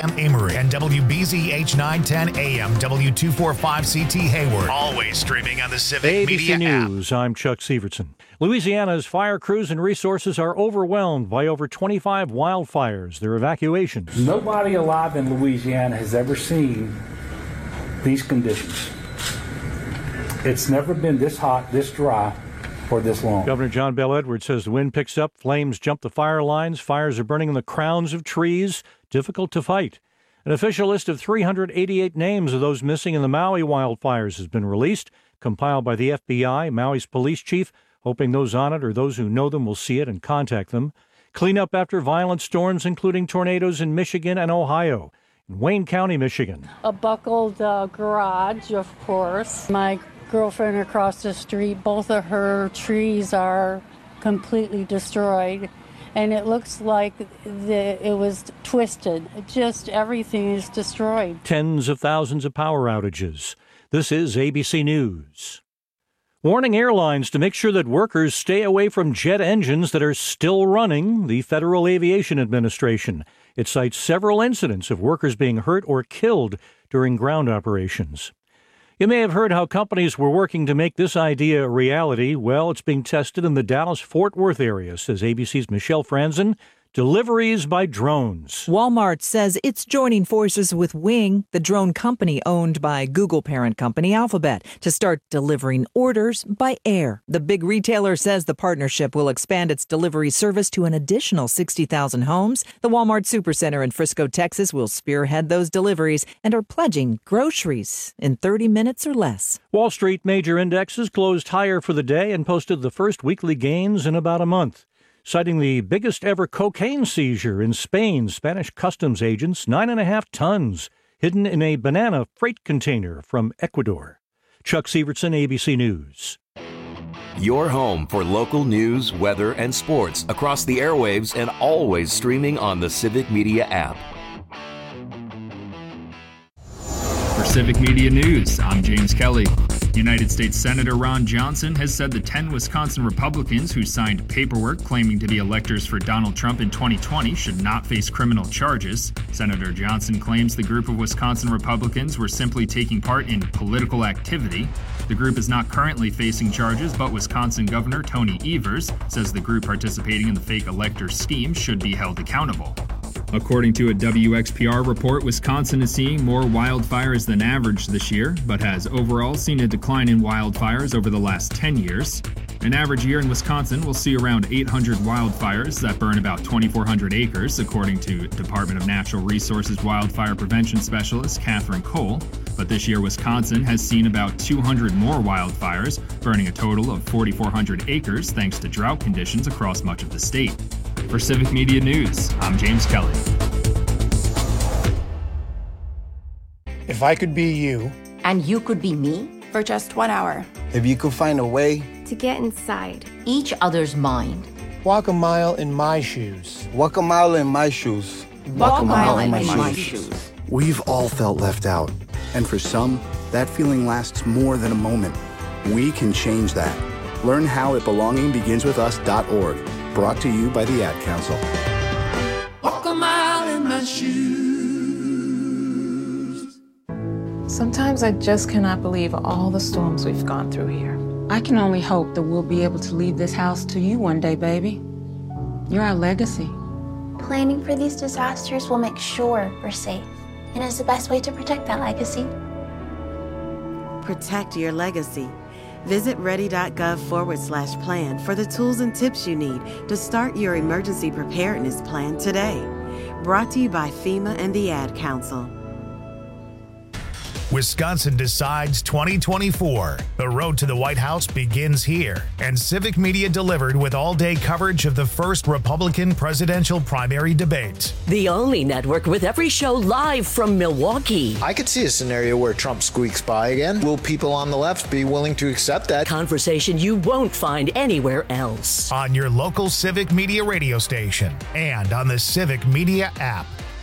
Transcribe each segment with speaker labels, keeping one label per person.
Speaker 1: FM Amory and WBZH 910 AM W245CT Hayward. Always streaming on the Civic Media
Speaker 2: ABC News, I'm Chuck Sievertson. Louisiana's fire crews and resources are overwhelmed by over 25 wildfires. Their evacuations.
Speaker 3: Nobody alive in Louisiana has ever seen these conditions. It's never been this hot, this dry, for this long.
Speaker 2: Governor John Bel Edwards says the wind picks up, flames jump the fire lines, fires are burning in the crowns of trees, difficult to fight. An official list of 388 names of those missing in the Maui wildfires has been released, compiled by the FBI, Maui's police chief, hoping those on it or those who know them will see it and contact them. Cleanup after violent storms, including tornadoes in Michigan and Ohio. In Wayne County, Michigan.
Speaker 4: A buckled garage, of course. My girlfriend across the street, both of her trees are completely destroyed. And it looks like it was twisted. Just everything is destroyed.
Speaker 2: Tens of thousands of power outages. This is ABC News. Warning airlines to make sure that workers stay away from jet engines that are still running, the Federal Aviation Administration. It cites several incidents of workers being hurt or killed during ground operations. You may have heard how companies were working to make this idea a reality. Well, it's being tested in the Dallas-Fort Worth area, says ABC's Michelle Franzen. Deliveries by drones.
Speaker 5: Walmart says it's joining forces with Wing, the drone company owned by Google parent company Alphabet, to start delivering orders by air. The big retailer says the partnership will expand its delivery service to an additional 60,000 homes. The Walmart Supercenter in Frisco, Texas will spearhead those deliveries and are pledging groceries in 30 minutes or less.
Speaker 2: Wall Street major indexes closed higher for the day and posted the first weekly gains in about a month. Citing the biggest ever cocaine seizure in Spain, Spanish customs agents, 9.5 tons, hidden in a banana freight container from Ecuador. Chuck Sievertson, ABC News.
Speaker 6: Your home for local news, weather, and sports across the airwaves and always streaming on the Civic Media app.
Speaker 7: For Civic Media News, I'm James Kelly. United States Senator Ron Johnson has said the 10 Wisconsin Republicans who signed paperwork claiming to be electors for Donald Trump in 2020 should not face criminal charges. Senator Johnson claims the group of Wisconsin Republicans were simply taking part in political activity. The group is not currently facing charges, but Wisconsin Governor Tony Evers says the group participating in the fake elector scheme should be held accountable. According to a WXPR report, Wisconsin is seeing more wildfires than average this year, but has overall seen a decline in wildfires over the last 10 years. An average year in Wisconsin will see around 800 wildfires that burn about 2,400 acres, according to Department of Natural Resources wildfire prevention specialist Catherine Cole. But this year, Wisconsin has seen about 200 more wildfires, burning a total of 4,400 acres thanks to drought conditions across much of the state. For Civic Media News, I'm James Kelly.
Speaker 8: If I could be you,
Speaker 9: and you could be me,
Speaker 10: for just 1 hour.
Speaker 8: If you could find a way
Speaker 10: to get inside
Speaker 9: each other's mind.
Speaker 8: Walk a mile in my shoes.
Speaker 11: Walk a mile in my shoes.
Speaker 9: Walk a mile in my shoes.
Speaker 12: We've all felt left out. And for some, that feeling lasts more than a moment. We can change that. Learn how at belongingbeginswithus.org. Brought to you by the Ad Council.
Speaker 13: Walk a mile in my shoes.
Speaker 14: Sometimes I just cannot believe all the storms we've gone through here.
Speaker 15: I can only hope that we'll be able to leave this house to you one day, baby. You're our legacy.
Speaker 10: Planning for these disasters will make sure we're safe, and is the best way to protect that legacy.
Speaker 16: Protect your legacy. Visit ready.gov/plan for the tools and tips you need to start your emergency preparedness plan today. Brought to you by FEMA and the Ad Council.
Speaker 1: Wisconsin Decides 2024. The road to the White House begins here, and Civic Media delivered with all-day coverage of the first Republican presidential primary debate.
Speaker 17: The only network with every show live from Milwaukee.
Speaker 18: I could see a scenario where Trump squeaks by again. Will people on the left be willing to accept that?
Speaker 17: Conversation you won't find anywhere else.
Speaker 1: On your local Civic Media radio station and on the Civic Media app.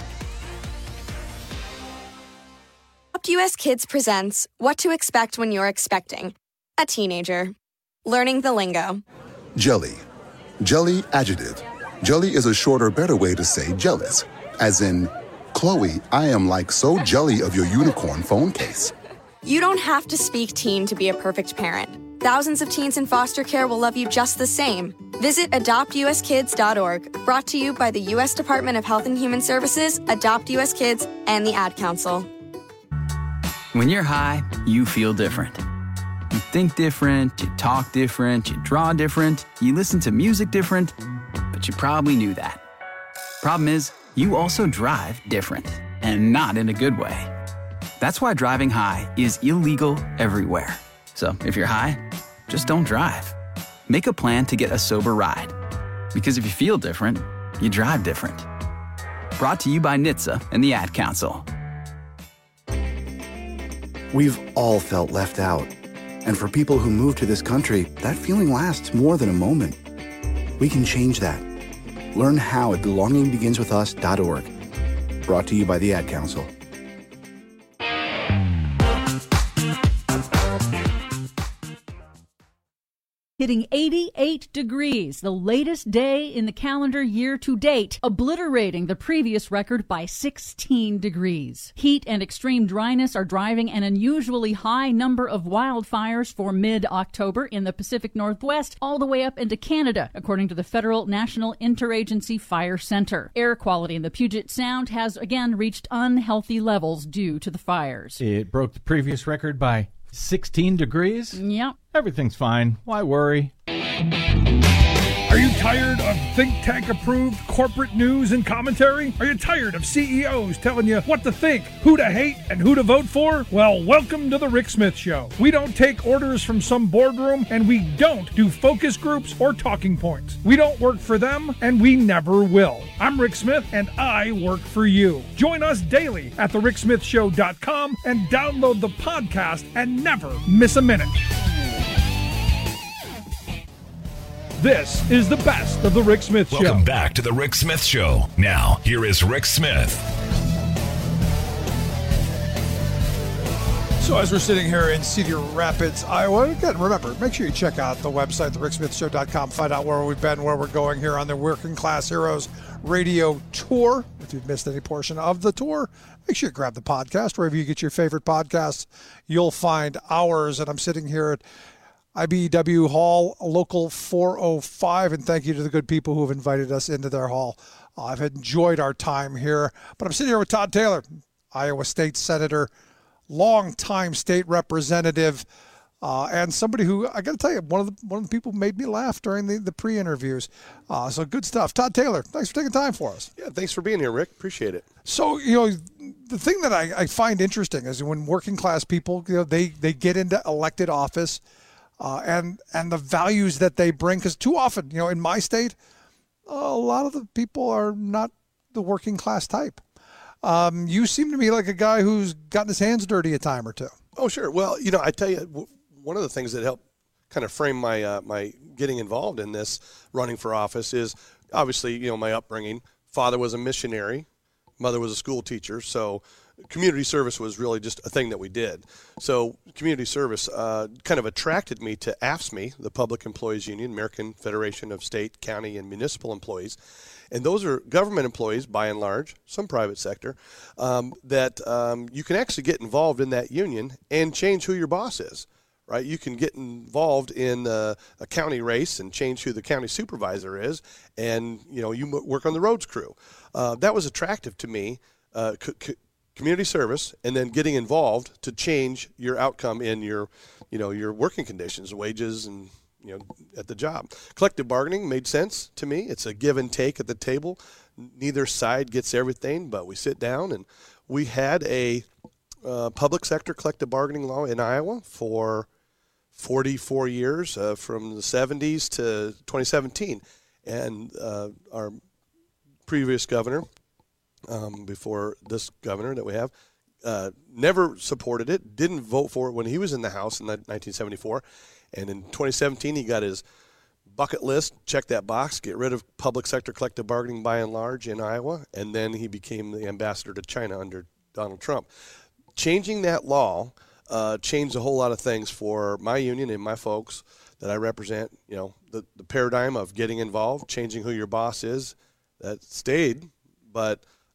Speaker 19: US Kids presents What to Expect When You're Expecting a Teenager. Learning the lingo.
Speaker 20: Jelly. Jelly adjective. Jelly is a shorter, better way to say jealous, as in Chloe, I am like so jelly of your unicorn phone case.
Speaker 19: You don't have to speak teen to be a perfect parent. Thousands of teens in foster care will love you just the same. Visit adoptuskids.org, brought to you by the U.S. Department of Health and Human Services, Adopt U.S. Kids, and the Ad Council.
Speaker 21: When you're high, you feel different. You think different, you talk different, you draw different, you listen to music different, but you probably knew that. Problem is, you also drive different, and not in a good way. That's why driving high is illegal everywhere. So if you're high, just don't drive. Make a plan to get a sober ride. Because if you feel different, you drive different. Brought to you by NHTSA and the Ad Council.
Speaker 12: We've all felt left out. And for people who move to this country, that feeling lasts more than a moment. We can change that. Learn how at belongingbeginswithus.org. Brought to you by the Ad Council.
Speaker 22: Hitting 88 degrees, the latest day in the calendar year to date, obliterating the previous record by 16 degrees. Heat and extreme dryness are driving an unusually high number of wildfires for mid-October in the Pacific Northwest, all the way up into Canada, according to the Federal National Interagency Fire Center. Air quality in the Puget Sound has again reached unhealthy levels due to the fires.
Speaker 23: It broke the previous record by 16 degrees?
Speaker 22: Yep.
Speaker 23: Everything's fine. Why worry?
Speaker 24: Are you tired of think tank approved corporate news and commentary? Are you tired of CEOs telling you what to think, who to hate, and who to vote for? Well, welcome to the Rick Smith Show. We don't take orders from some boardroom, and we don't do focus groups or talking points. We don't work for them, and we never will. I'm Rick Smith, and I work for you. Join us daily at thericksmithshow.com and download the podcast and never miss a minute. This is the best of the Rick Smith Show.
Speaker 1: Welcome back to the Rick Smith Show. Now, here is Rick Smith.
Speaker 25: So as we're sitting here in Cedar Rapids, Iowa, again, remember, make sure you check out the website, thericksmithshow.com, find out where we've been, where we're going here on the Working Class Heroes radio tour. If you've missed any portion of the tour, make sure you grab the podcast. Wherever you get your favorite podcasts, you'll find ours. And I'm sitting here at IBEW Hall, Local 405, and thank you to the good people who have invited us into their hall. I've enjoyed our time here, but I'm sitting here with Todd Taylor, Iowa State Senator, longtime state representative, and somebody who, I got to tell you, one of the people who made me laugh during the pre-interviews. So good stuff. Todd Taylor, thanks for taking time for us.
Speaker 26: Yeah, thanks for being here, Rick. Appreciate it.
Speaker 25: So, the thing that I find interesting is when working class people, they get into elected office, and the values that they bring, because too often, in my state, a lot of the people are not the working class type. You seem to me like a guy who's gotten his hands dirty a time or two.
Speaker 26: Oh, sure. Well, I tell you, one of the things that helped kind of frame my my getting involved in this running for office is obviously, my upbringing. Father was a missionary, mother was a school teacher, so community service was really just a thing that we did. So community service kind of attracted me to AFSCME, the Public Employees Union, American Federation of State, County, and Municipal Employees. And those are government employees, by and large, some private sector, that you can actually get involved in that union and change who your boss is, right? You can get involved in a county race and change who the county supervisor is, and, you work on the roads crew. That was attractive to me. Community service, and then getting involved to change your outcome in your working conditions, wages, and at the job. Collective bargaining made sense to me. It's a give and take at the table. Neither side gets everything, but we sit down, and we had a public sector collective bargaining law in Iowa for 44 years, from the 70s to 2017, and our previous governor, before this governor that we have, never supported it, didn't vote for it when he was in the House in 1974. And in 2017, he got his bucket list, check that box, get rid of public sector collective bargaining by and large in Iowa, and then he became the ambassador to China under Donald Trump. Changing that law changed a whole lot of things for my union and my folks that I represent. The paradigm of getting involved, changing who your boss is, that stayed, but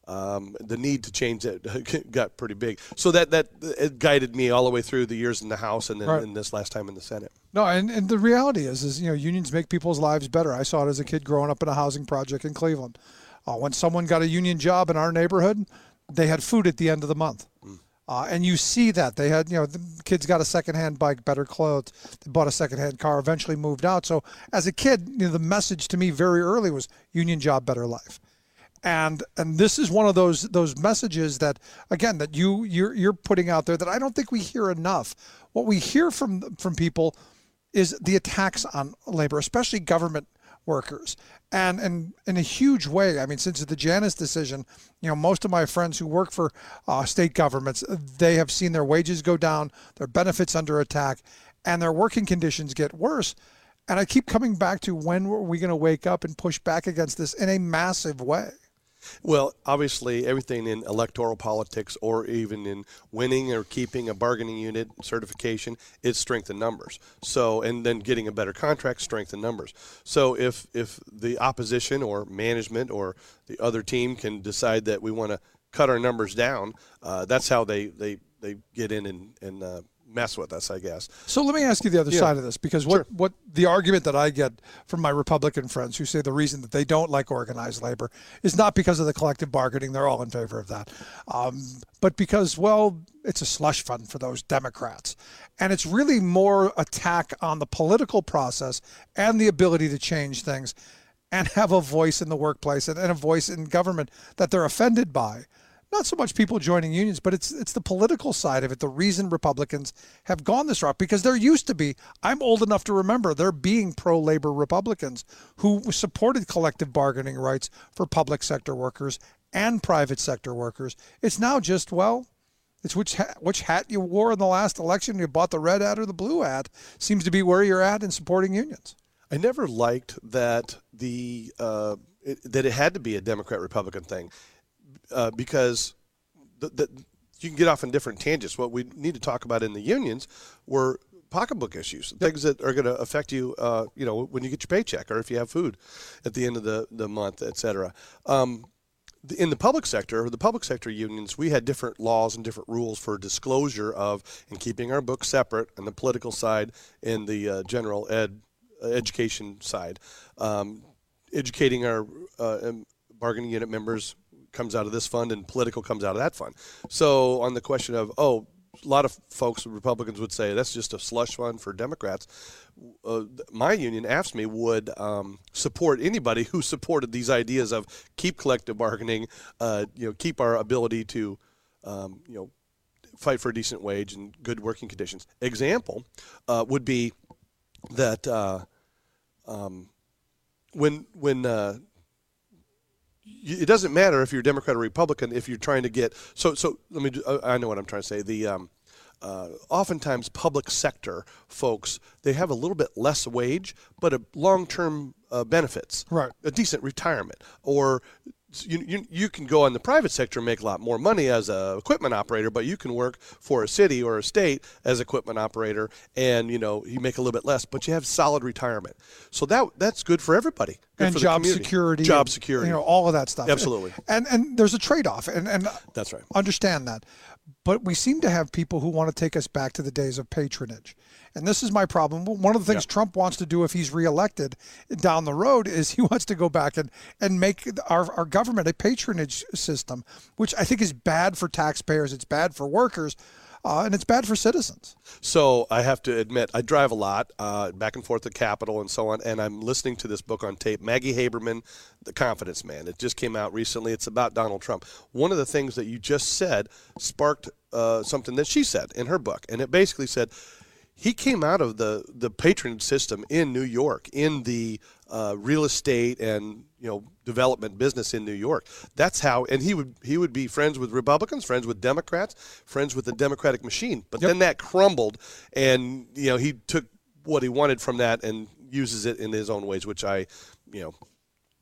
Speaker 26: the need to change that got pretty big. So that it guided me all the way through the years in the House and then in this last time in the Senate.
Speaker 25: No, and the reality is unions make people's lives better. I saw it as a kid growing up in a housing project in Cleveland. When someone got a union job in our neighborhood, they had food at the end of the month. And you see that. They had, the kids got a secondhand bike, better clothes. They bought a secondhand car, eventually moved out. So as a kid, the message to me very early was union job, better life. And this is one of those messages that, again, that you're putting out there that I don't think we hear enough. What we hear from people is the attacks on labor, especially government workers. And in a huge way, I mean, since the Janus decision, most of my friends who work for state governments, they have seen their wages go down, their benefits under attack, and their working conditions get worse. And I keep coming back to, when are we going to wake up and push back against this in a massive way?
Speaker 26: Well, obviously, everything in electoral politics or even in winning or keeping a bargaining unit certification, it's strength in numbers. So, and then getting a better contract, strength in numbers. So if the opposition or management or the other team can decide that we want to cut our numbers down, that's how they get in and mess with us, I guess.
Speaker 25: So let me ask you the other side of this, because what the argument that I get from my Republican friends who say the reason that they don't like organized labor is not because of the collective bargaining, they're all in favor of that, but because, well, it's a slush fund for those Democrats. And it's really more attack on the political process and the ability to change things and have a voice in the workplace and a voice in government that they're offended by. Not so much people joining unions, but it's the political side of it. The reason Republicans have gone this route, because there used to be, I'm old enough to remember there being pro-labor Republicans who supported collective bargaining rights for public sector workers and private sector workers. It's now just, well, it's which hat you wore in the last election. You bought the red hat or the blue hat seems to be where you're at in supporting unions.
Speaker 26: I never liked that that it had to be a Democrat-Republican thing. Because you can get off on different tangents. What we need to talk about in the unions were pocketbook issues, things that are going to affect you, when you get your paycheck or if you have food at the end of the month, et cetera. In the public sector unions, we had different laws and different rules for disclosure of and keeping our books separate on the political side and the general education side. Educating our bargaining unit members comes out of this fund and political comes out of that fund. So on the question of, a lot of folks, Republicans would say that's just a slush fund for Democrats. My union, AFSCME, would support anybody who supported these ideas of keep collective bargaining, keep our ability to, fight for a decent wage and good working conditions. Example would be that when it doesn't matter if you're Democrat or Republican if you're trying to get I know what I'm trying to say. Oftentimes public sector folks, they have a little bit less wage but a long-term benefits,
Speaker 25: right?
Speaker 26: A decent retirement, or you can go in the private sector and make a lot more money as a equipment operator, but you can work for a city or a state as equipment operator and you make a little bit less, but you have solid retirement. So that's good for everybody. Good
Speaker 25: and
Speaker 26: for
Speaker 25: job security, all of that stuff.
Speaker 26: Absolutely.
Speaker 25: And there's a trade-off, and
Speaker 26: that's right.
Speaker 25: Understand that. But we seem to have people who want to take us back to the days of patronage. And this is my problem. One of the things Trump wants to do if he's reelected down the road is he wants to go back and make our government a patronage system, which I think is bad for taxpayers, it's bad for workers, and it's bad for citizens.
Speaker 26: So I have to admit, I drive a lot back and forth to Capitol and so on, and I'm listening to this book on tape, Maggie Haberman, The Confidence Man. It just came out recently. It's about Donald Trump. One of the things that you just said sparked something that she said in her book, and it basically said he came out of the patronage system in New York, in the real estate and development business in New York. That's how, and he would be friends with Republicans, friends with Democrats, friends with the Democratic machine. But then that crumbled, and he took what he wanted from that and uses it in his own ways, which I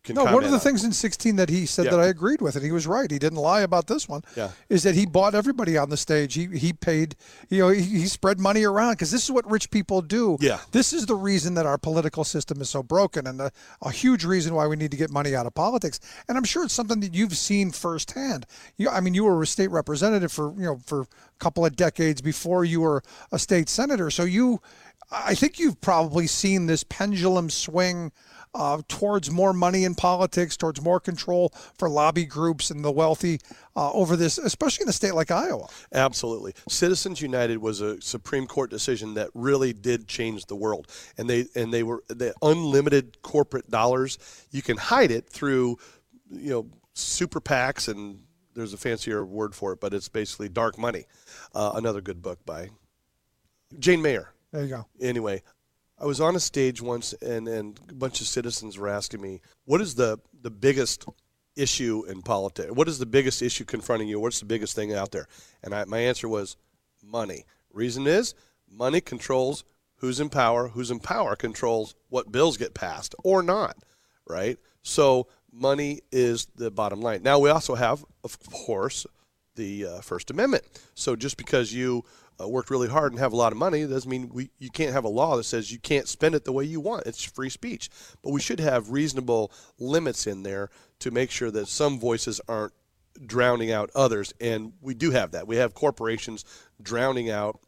Speaker 25: one of the things in 16 that he said that I agreed with, and he was right. He didn't lie about this one. Is that he bought everybody on the stage. He paid. He spread money around because this is what rich people do. This is the reason that our political system is so broken, and a huge reason why we need to get money out of politics. And I'm sure it's something that you've seen firsthand. You were a state representative for a couple of decades before you were a state senator. So I think you've probably seen this pendulum swing towards more money in politics, towards more control for lobby groups and the wealthy over this, especially in a state like Iowa.
Speaker 26: Absolutely. Citizens United was a Supreme Court decision that really did change the world. And they were the unlimited corporate dollars. You can hide it through, super PACs, and there's a fancier word for it, but it's basically dark money. Another good book by Jane Mayer.
Speaker 25: There you go.
Speaker 26: Anyway, I was on a stage once, and a bunch of citizens were asking me, what is the biggest issue in politics? What is the biggest issue confronting you? What's the biggest thing out there? And my answer was money. Reason is money controls who's in power. Who's in power controls what bills get passed or not, right? So money is the bottom line. Now, we also have, of course, the First Amendment. So just because you worked really hard and have a lot of money doesn't mean you can't have a law that says you can't spend it the way you want. It's free speech. But we should have reasonable limits in there to make sure that some voices aren't drowning out others. And we do have that. We have corporations drowning out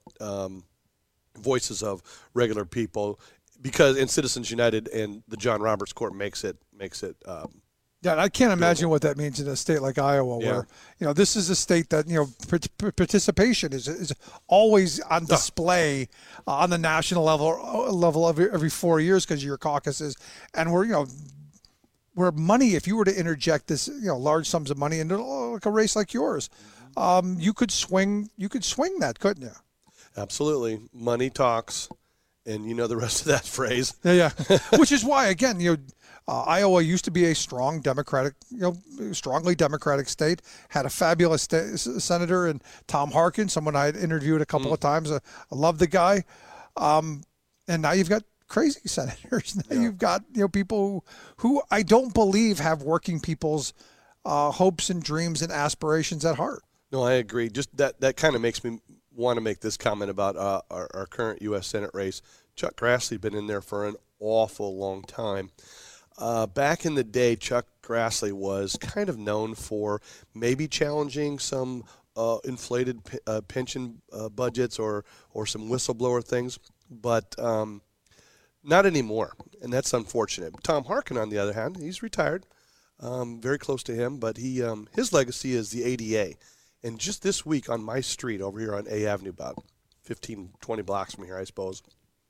Speaker 26: voices of regular people because in Citizens United and the John Roberts Court makes it
Speaker 25: Yeah, and I can't imagine what that means in a state like Iowa, where this is a state that participation is always on display on the national level every 4 years because of your caucuses, and where money, if you were to interject this large sums of money into like a race like yours, you could swing that, couldn't you?
Speaker 26: Absolutely, money talks, and the rest of that phrase.
Speaker 25: Yeah. Which is why again Iowa used to be a strong Democratic, strongly Democratic state, had a fabulous senator in Tom Harkin, someone I had interviewed a couple of times. I love the guy. And now you've got crazy senators. Now you've got, people who I don't believe have working people's hopes and dreams and aspirations at heart.
Speaker 26: No, I agree. Just that kind of makes me want to make this comment about our current U.S. Senate race. Chuck Grassley been in there for an awful long time. Back in the day, Chuck Grassley was kind of known for maybe challenging some inflated pension budgets or some whistleblower things, but not anymore, and that's unfortunate. Tom Harkin, on the other hand, he's retired, very close to him, but his legacy is the ADA. And just this week on my street over here on A Avenue, about 15, 20 blocks from here, I suppose,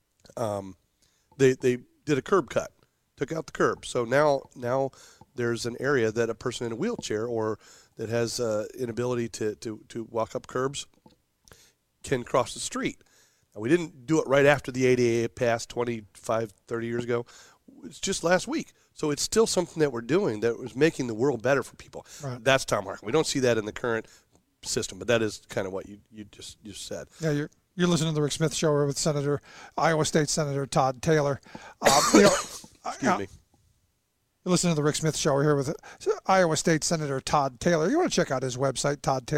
Speaker 26: they did a curb cut. Took out the curb. So now there's an area that a person in a wheelchair or that has inability to walk up curbs can cross the street. Now, we didn't do it right after the ADA passed 25, 30 years ago. It's just last week. So it's still something that we're doing that was making the world better for people. Right. That's Tom Harkin. We don't see that in the current system, but that is kind of what you just said.
Speaker 25: Yeah, you're listening to the Rick Smith Show with Iowa State Senator Todd Taylor.
Speaker 26: Excuse me.
Speaker 25: You're listening to the Rick Smith Show. We're here with Iowa State Senator Todd Taylor. You want to check out his website,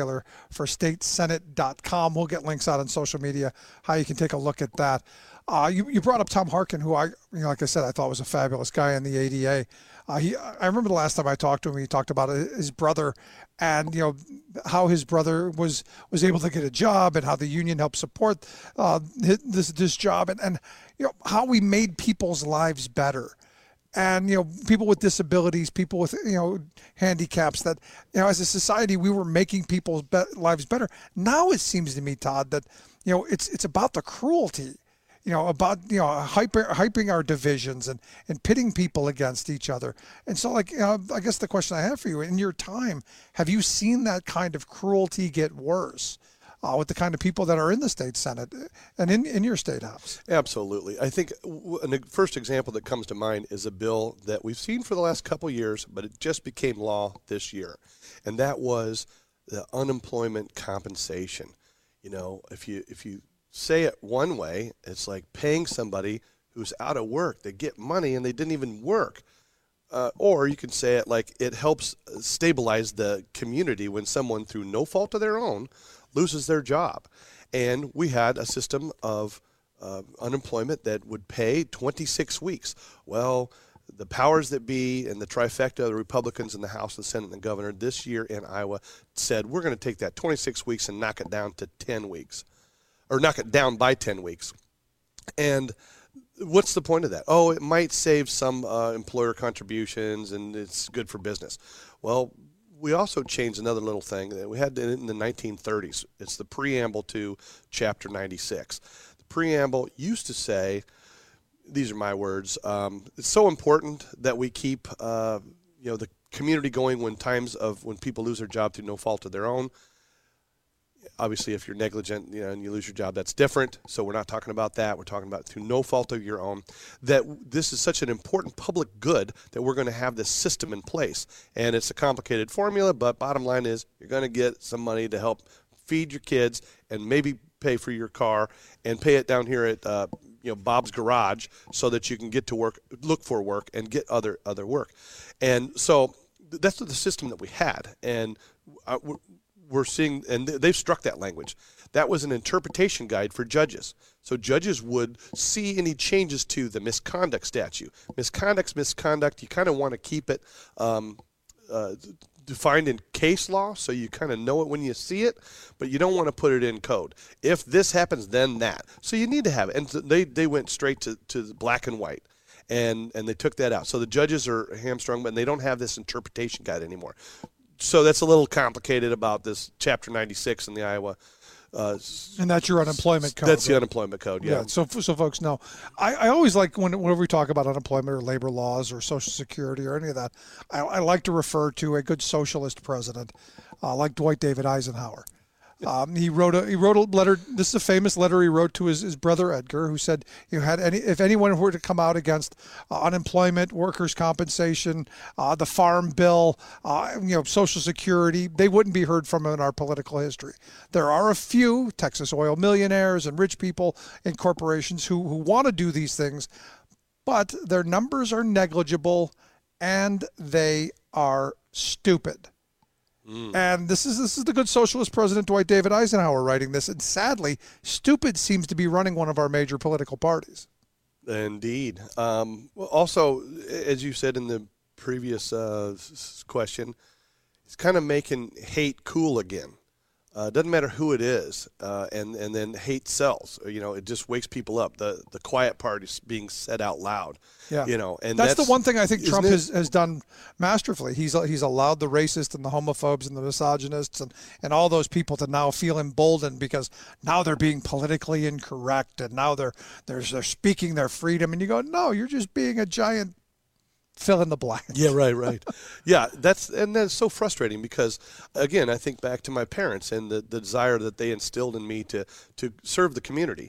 Speaker 25: toddtaylorforstatesenate.com. We'll get links out on social media, how you can take a look at that. You brought up Tom Harkin, who like I said, I thought was a fabulous guy in the ADA. I remember the last time I talked to him, he talked about his brother and, how his brother was able to get a job and how the union helped support this job and how we made people's lives better. And, people with disabilities, people with, handicaps that, as a society, we were making people's lives better. Now it seems to me, Todd, that, it's about the cruelty, about, hyping our divisions and pitting people against each other. And so, I guess the question I have for you, in your time, have you seen that kind of cruelty get worse? With the kind of people that are in the state Senate and in your state house?
Speaker 26: Absolutely. I think the first example that comes to mind is a bill that we've seen for the last couple of years, but it just became law this year, and that was the unemployment compensation. If you say it one way, it's like paying somebody who's out of work. They get money and they didn't even work. or you can say it like it helps stabilize the community when someone, through no fault of their own, loses their job. And we had a system of unemployment that would pay 26 weeks. Well, the powers that be and the trifecta of the Republicans in the House, the Senate, and the governor this year in Iowa said, we're going to take that 26 weeks and knock it down to 10 weeks, or knock it down by 10 weeks. And what's the point of that? Oh, it might save some employer contributions and it's good for business. Well, we also changed another little thing that we had in the 1930s. It's the preamble to Chapter 96. The preamble used to say, these are my words, it's so important that we keep the community going when people lose their job through no fault of their own. Obviously, if you're negligent, and you lose your job, that's different. So we're not talking about that. We're talking about through no fault of your own. That this is such an important public good that we're going to have this system in place. And it's a complicated formula, but bottom line is you're going to get some money to help feed your kids and maybe pay for your car and pay it down here at Bob's Garage so that you can get to work, look for work, and get other work. And so that's the system that we had. And we're seeing, and they've struck that language. That was an interpretation guide for judges. So judges would see any changes to the misconduct statute. Misconduct, you kind of want to keep it defined in case law, so you kind of know it when you see it, but you don't want to put it in code. If this happens, then that. So you need to have it. And they went straight to the black and white, and they took that out. So the judges are hamstrung, but they don't have this interpretation guide anymore. So that's a little complicated about this Chapter 96 in the Iowa.
Speaker 25: And that's your unemployment code.
Speaker 26: That's the unemployment code, yeah.
Speaker 25: So folks know. I always like whenever we talk about unemployment or labor laws or Social Security or any of that, I like to refer to a good socialist president like Dwight David Eisenhower. He wrote a letter. This is a famous letter he wrote to his brother Edgar, who said, if anyone were to come out against unemployment, workers' compensation, the farm bill, Social Security, they wouldn't be heard from in our political history. There are a few Texas oil millionaires and rich people in corporations who want to do these things, but their numbers are negligible and they are stupid. And this is the good socialist president Dwight David Eisenhower writing this. And sadly, stupid seems to be running one of our major political parties.
Speaker 26: Indeed. Also, as you said in the previous question, it's kind of making hate cool again. Doesn't matter who it is, and then hate sells. It just wakes people up. The quiet part is being said out loud.
Speaker 25: Yeah.
Speaker 26: And
Speaker 25: that's the one thing I think Trump has done masterfully. He's allowed the racists and the homophobes and the misogynists and all those people to now feel emboldened because now they're being politically incorrect and now they're speaking their freedom. And you go, no, you're just being a giant fill in the blank.
Speaker 26: Yeah, right. Yeah, that's so frustrating because, again, I think back to my parents and the desire that they instilled in me to serve the community.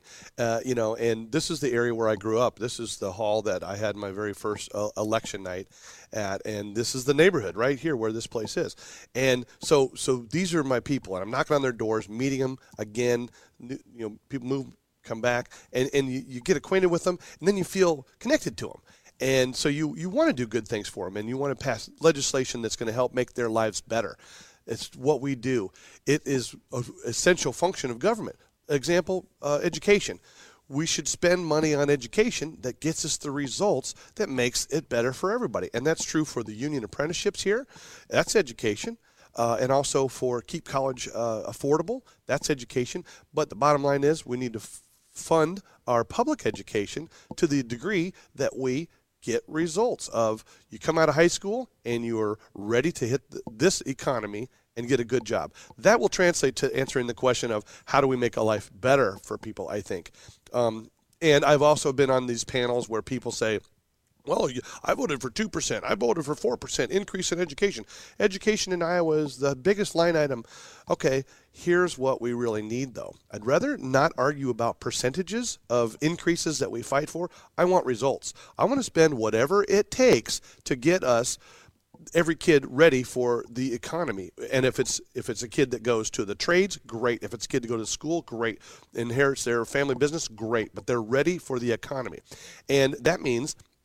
Speaker 26: And this is the area where I grew up. This is the hall that I had my very first election night at, and this is the neighborhood right here where this place is. And so these are my people, and I'm knocking on their doors, meeting them again. People move, come back, and you get acquainted with them, and then you feel connected to them. And so you want to do good things for them, and you want to pass legislation that's going to help make their lives better. It's what we do. It is an essential function of government. Example, education. We should spend money on education that gets us the results that makes it better for everybody. And that's true for the union apprenticeships here. That's education. And also for keep college affordable. That's education. But the bottom line is we need to fund our public education to the degree that we get results of you come out of high school and you are ready to hit this economy and get a good job. That will translate to answering the question of how do we make a life better for people, I think. And I've also been on these panels where people say, well, I voted for 2%. I voted for 4% increase in education. Education in Iowa is the biggest line item. Okay, here's what we really need, though. I'd rather not argue about percentages of increases that we fight for. I want results. I want to spend whatever it takes to get us, every kid, ready for the economy. And if it's a kid that goes to the trades, great. If it's a kid to go to school, great. Inherits their family business, great. But they're ready for the economy. And that means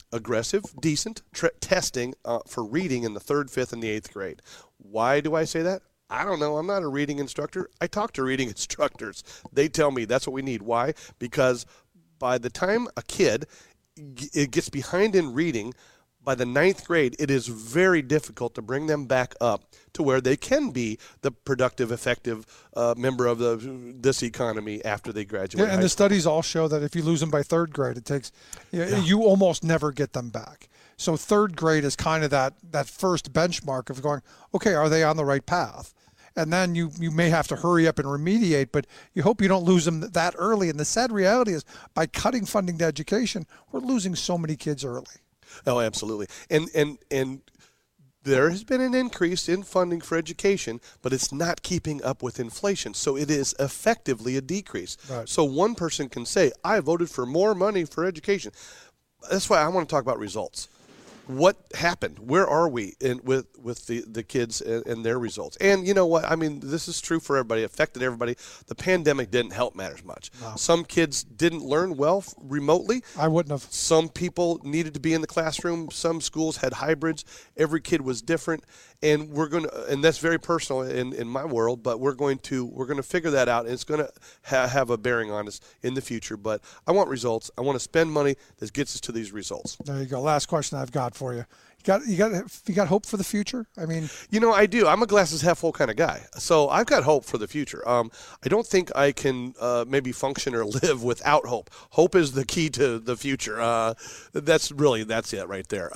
Speaker 26: aggressive, decent testing for reading in the 3rd, 5th, and the 8th grade. Why do I say that? I don't know. I'm not a reading instructor. I talk to reading instructors. They tell me that's what we need. Why? Because by the time a kid gets behind in reading, by the 9th grade, it is very difficult to bring them back up to where they can be the productive, effective member of this economy after they graduate.
Speaker 25: Yeah, and the studies all show that if you lose them by 3rd grade, it takes you almost never get them back. So 3rd grade is kind of that first benchmark of going, okay, are they on the right path? And then you may have to hurry up and remediate, but you hope you don't lose them that early. And the sad reality is, by cutting funding to education, we're losing so many kids early.
Speaker 26: Oh, absolutely. And there has been an increase in funding for education, but it's not keeping up with inflation. So it is effectively a decrease.
Speaker 25: Right.
Speaker 26: So one person can say, I voted for more money for education. That's why I want to talk about results. What happened? Where are we with the kids and their results? And you know what? I mean, this is true for everybody. It affected everybody. The pandemic didn't help matters much. No. Some kids didn't learn well remotely.
Speaker 25: I wouldn't have.
Speaker 26: Some people needed to be in the classroom. Some schools had hybrids. Every kid was different. And and that's very personal in my world, but we're going to figure that out, and it's going to have a bearing on us in the future. But I want results. I want to spend money that gets us to these results.
Speaker 25: There you go. Last question I've got for you. You got hope for the future? I mean,
Speaker 26: I do. I'm a glasses half full kind of guy, so I've got hope for the future. I don't think I can maybe function or live without hope. Hope is the key to the future. That's it right there.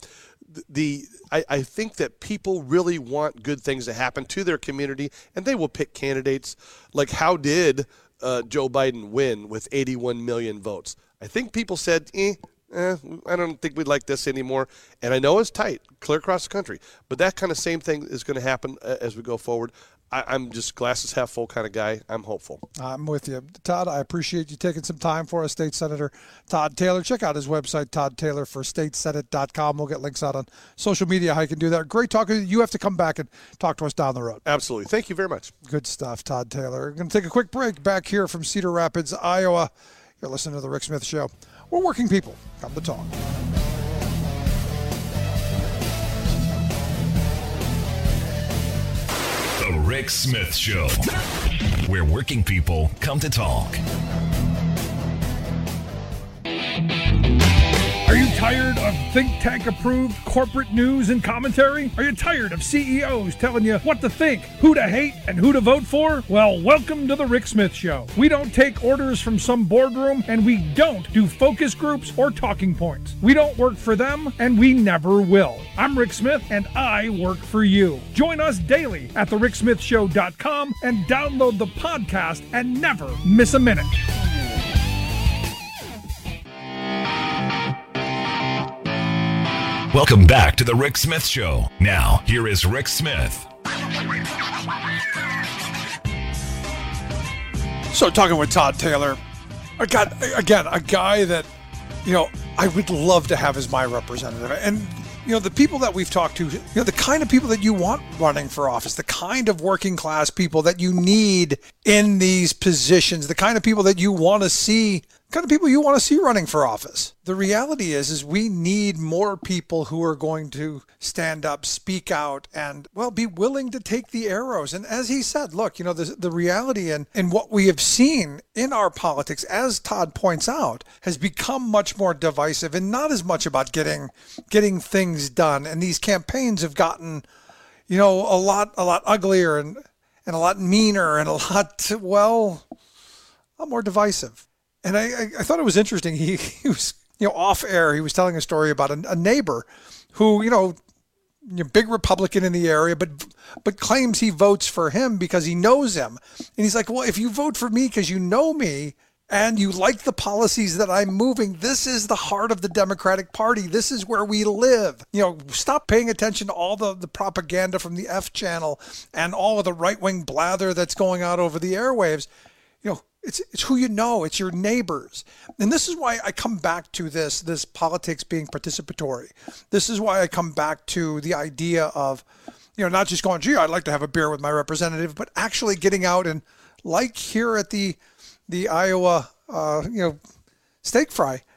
Speaker 26: I think that people really want good things to happen to their community, and they will pick candidates. Like, how did Joe Biden win with 81 million votes? I think people said, I don't think we'd like this anymore. And I know it's tight, clear across the country. But that kind of same thing is going to happen as we go forward. I'm just glasses half full kind of guy. I'm hopeful.
Speaker 25: I'm with you. Todd, I appreciate you taking some time for us. State Senator Todd Taylor. Check out his website, toddtaylorforstatesenate.com. We'll get links out on social media how you can do that. Great talking. You have to come back and talk to us down the road.
Speaker 26: Absolutely. Thank you very much.
Speaker 25: Good stuff, Todd Taylor. We're going to take a quick break back here from Cedar Rapids, Iowa. You're listening to The Rick Smith Show. We're working people. Come to talk.
Speaker 2: The Rick Smith Show, where working people come to talk.
Speaker 24: Are you tired of think tank approved corporate news and commentary? Are you tired of CEOs telling you what to think, who to hate, and who to vote for? Well, welcome to the Rick Smith Show. We don't take orders from some boardroom, and we don't do focus groups or talking points. We don't work for them, and we never will. I'm Rick Smith, and I work for you. Join us daily at thericksmithshow.com and download the podcast and never miss a minute.
Speaker 2: Welcome back to the Rick Smith Show. Now, here is Rick Smith.
Speaker 25: So, talking with Todd Taylor, I got, again, a guy that, I would love to have as my representative. And, the people that we've talked to, the kind of people that you want running for office, the kind of working class people that you need in these positions, the kind of people that you want to see, running for office. The reality is we need more people who are going to stand up, speak out, and, be willing to take the arrows. And as he said, look, the reality and what we have seen in our politics, as Todd points out, has become much more divisive and not as much about getting things done. And these campaigns have gotten, a lot uglier and a lot meaner and a lot more divisive. And I thought it was interesting. He was, off air, he was telling a story about a neighbor who, big Republican in the area, but claims he votes for him because he knows him. And he's like, well, if you vote for me because you know me and you like the policies that I'm moving, this is the heart of the Democratic Party. This is where we live. Stop paying attention to all the propaganda from the F channel and all of the right-wing blather that's going out over the airwaves. It's who you know. It's your neighbors. And this is why I come back to this politics being participatory. This is why I come back to the idea of, not just going, gee, I'd like to have a beer with my representative, but actually getting out and, like here at the Iowa, steak fry,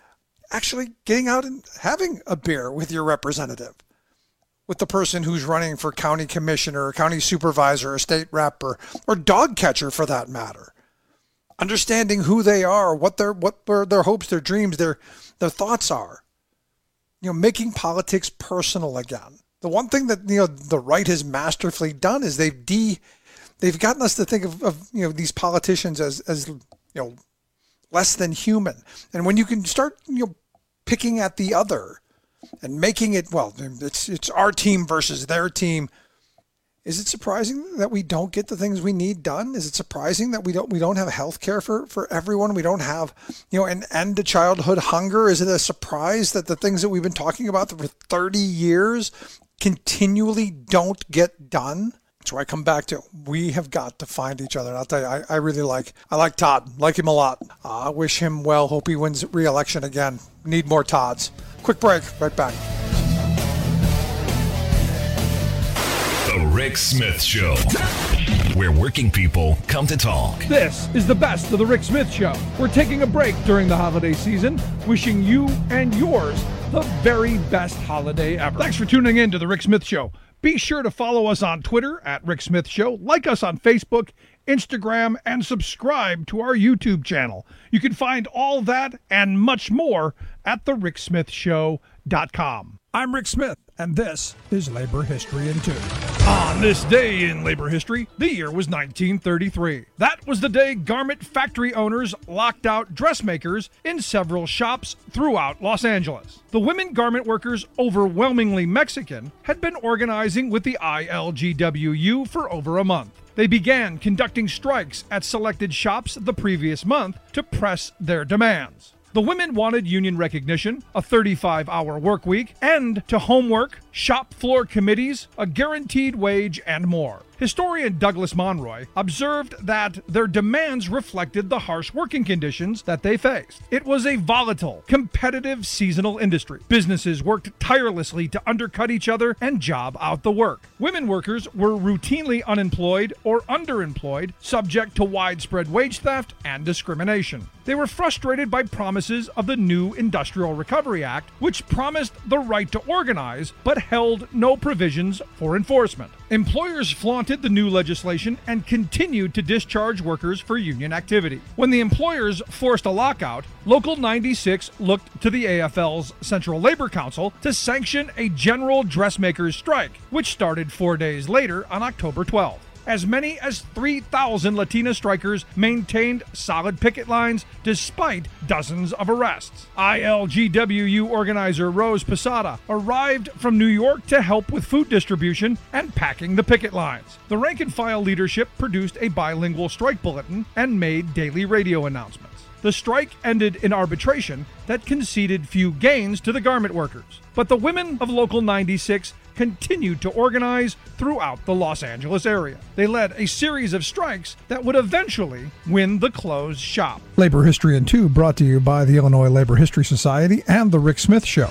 Speaker 25: actually getting out and having a beer with your representative, with the person who's running for county commissioner, or county supervisor, or state rep, or dog catcher for that matter. Understanding who they are, what their hopes, their dreams, their thoughts are. Making politics personal again. The one thing that the right has masterfully done is they've gotten us to think of these politicians as less than human. And when you can start picking at the other and making it, well, it's our team versus their team. Is it surprising that we don't get the things we need done? Is it surprising that we don't have health care for everyone? We don't have, an end to childhood hunger? Is it a surprise that the things that we've been talking about for 30 years continually don't get done? So I come back to, we have got to find each other. And I'll tell you, I really like Todd, like him a lot. I wish him well. Hope he wins re-election again. Need more Todds. Quick break, right back.
Speaker 2: The Rick Smith Show, where working people come to talk.
Speaker 24: This is the best of the Rick Smith Show. We're taking a break during the holiday season, wishing you and yours the very best holiday ever. Thanks for tuning in to the Rick Smith Show. Be sure to follow us on Twitter at Rick Smith Show, like us on Facebook, Instagram, and subscribe to our YouTube channel. You can find all that and much more at thericksmithshow.com. I'm Rick Smith, and this is Labor History in 2. On this day in labor history, the year was 1933. That was the day garment factory owners locked out dressmakers in several shops throughout Los Angeles. The women garment workers, overwhelmingly Mexican, had been organizing with the ILGWU for over a month. They began conducting strikes at selected shops the previous month to press their demands. The women wanted union recognition, a 35-hour work week, end to homework, shop floor committees, a guaranteed wage, and more. Historian Douglas Monroy observed that their demands reflected the harsh working conditions that they faced. It was a volatile, competitive seasonal industry. Businesses worked tirelessly to undercut each other and job out the work. Women workers were routinely unemployed or underemployed, subject to widespread wage theft and discrimination. They were frustrated by promises of the new Industrial Recovery Act, which promised the right to organize but held no provisions for enforcement. Employers flaunted the new legislation and continued to discharge workers for union activity. When the employers forced a lockout, Local 96 looked to the AFL's Central Labor Council to sanction a general dressmakers strike, which started 4 days later on October 12th. As many as 3,000 Latina strikers maintained solid picket lines despite dozens of arrests. ILGWU organizer Rose Posada arrived from New York to help with food distribution and packing the picket lines. The rank-and-file leadership produced a bilingual strike bulletin and made daily radio announcements. The strike ended in arbitration that conceded few gains to the garment workers. But the women of Local 96 continued to organize throughout the Los Angeles area. They led a series of strikes that would eventually win the closed shop. Labor History in 2 brought to you by the Illinois Labor History Society and The Rick Smith Show.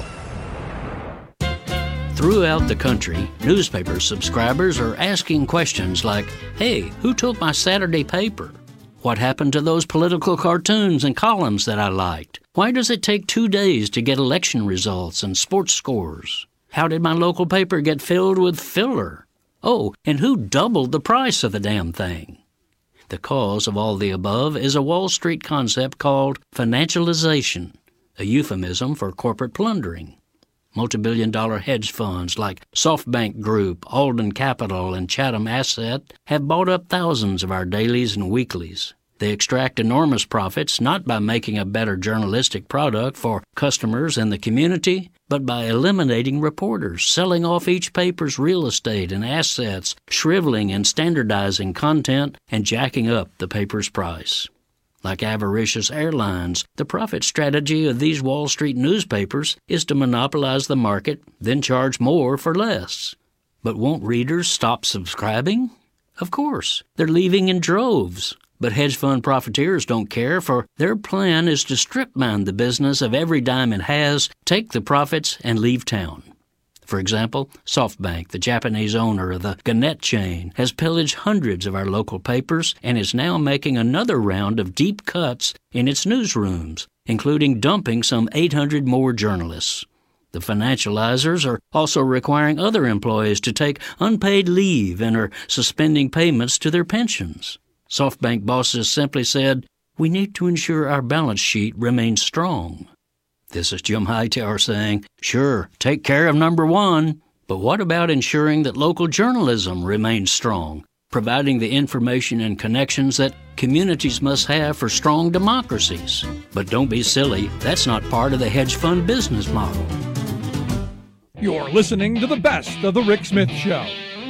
Speaker 3: Throughout the country, newspaper subscribers are asking questions like, hey, who took my Saturday paper? What happened to those political cartoons and columns that I liked? Why does it take 2 days to get election results and sports scores? How did my local paper get filled with filler? Oh, and who doubled the price of the damn thing? The cause of all the above is a Wall Street concept called financialization, a euphemism for corporate plundering. Multi-billion-dollar hedge funds like SoftBank Group, Alden Capital, and Chatham Asset have bought up thousands of our dailies and weeklies. They extract enormous profits not by making a better journalistic product for customers and the community, but by eliminating reporters, selling off each paper's real estate and assets, shriveling and standardizing content, and jacking up the paper's price. Like avaricious airlines, the profit strategy of these Wall Street newspapers is to monopolize the market, then charge more for less. But won't readers stop subscribing? Of course, they're leaving in droves. But hedge fund profiteers don't care, for their plan is to strip mine the business of every dime it has, take the profits, and leave town. For example, SoftBank, the Japanese owner of the Gannett chain, has pillaged hundreds of our local papers and is now making another round of deep cuts in its newsrooms, including dumping some 800 more journalists. The financializers are also requiring other employees to take unpaid leave and are suspending payments to their pensions. SoftBank bosses simply said, "We need to ensure our balance sheet remains strong." This is Jim Hightower saying, sure, take care of number one, but what about ensuring that local journalism remains strong, providing the information and connections that communities must have for strong democracies? But don't be silly, that's not part of the hedge fund business model.
Speaker 24: You're listening to the best of the Rick Smith Show.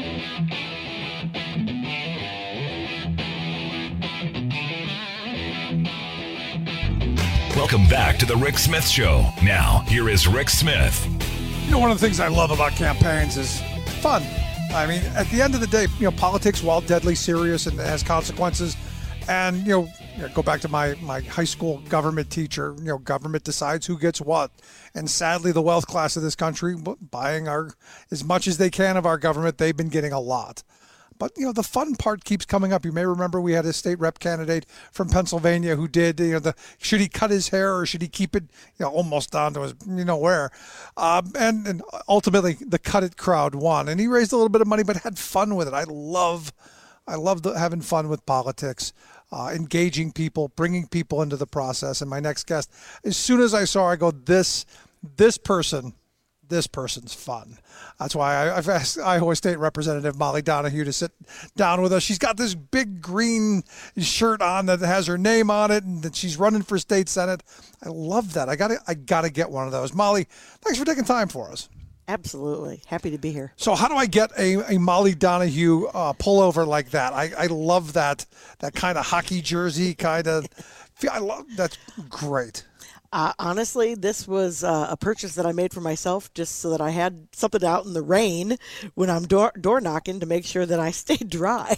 Speaker 2: Welcome back to the Rick Smith Show. Now, here is Rick Smith.
Speaker 25: You know, one of the things I love about campaigns is fun. I mean, at the end of the day, politics, while deadly serious and has consequences, and, go back to my high school government teacher, government decides who gets what. And sadly, the wealth class of this country, buying as much as they can of our government, they've been getting a lot. But, the fun part keeps coming up. You may remember we had a state rep candidate from Pennsylvania who did, should he cut his hair or should he keep it, almost down to his, where. And ultimately, the cut it crowd won. And he raised a little bit of money, but had fun with it. I love having fun with politics, engaging people, bringing people into the process. And my next guest, as soon as I saw her, I go, this person's fun. That's why I've asked Iowa State Representative Molly Donahue to sit down with us. She's got this big green shirt on that has her name on it, and that she's running for state senate. I love that. I gotta get one of those. Molly, thanks for taking time for us.
Speaker 4: Absolutely. Happy to be here.
Speaker 25: So how do I get a Molly Donahue pullover like that? I love that kind of hockey jersey kind of. That's great.
Speaker 4: Honestly, this was a purchase that I made for myself just so that I had something out in the rain when I'm door knocking to make sure that I stayed dry.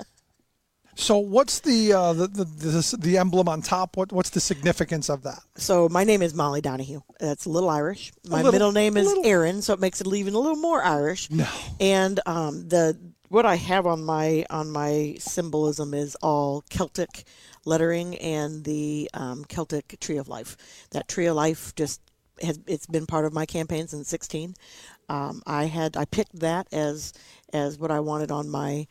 Speaker 25: So what's the emblem on top? What's the significance of that?
Speaker 4: So my name is Molly Donahue. That's a little Irish. My middle name is Erin, so it makes it even a little more Irish.
Speaker 25: No.
Speaker 4: And what I have on my symbolism is all Celtic lettering and the Celtic Tree of Life. That Tree of Life it's been part of my campaign since 2016. I picked that as what I wanted on my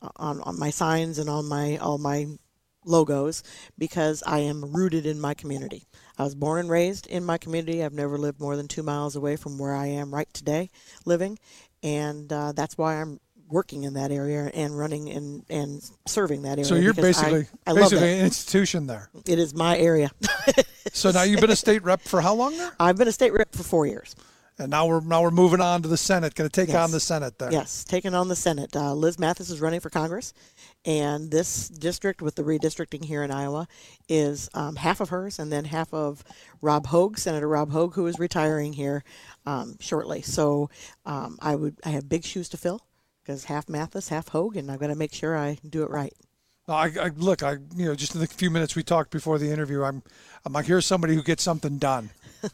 Speaker 4: signs and on all my logos because I am rooted in my community. I was born and raised in my community. I've never lived more than 2 miles away from where I am right today living, and that's why I'm working in that area and running and serving that area.
Speaker 25: So you're basically an institution there.
Speaker 4: It is my area.
Speaker 25: So now you've been a state rep for how long there?
Speaker 4: I've been a state rep for 4 years.
Speaker 25: And now we're moving on to the Senate. Going to take on the Senate there.
Speaker 4: Yes, taking on the Senate. Liz Mathis is running for Congress, and this district with the redistricting here in Iowa is half of hers, and then half of Rob Hogue, Senator Rob Hogue, who is retiring here shortly. So I have big shoes to fill because half Mathis, half Hogue, and I've got to make sure I do it right.
Speaker 25: Look, just in the few minutes we talked before the interview, I'm like, here's somebody who gets something done.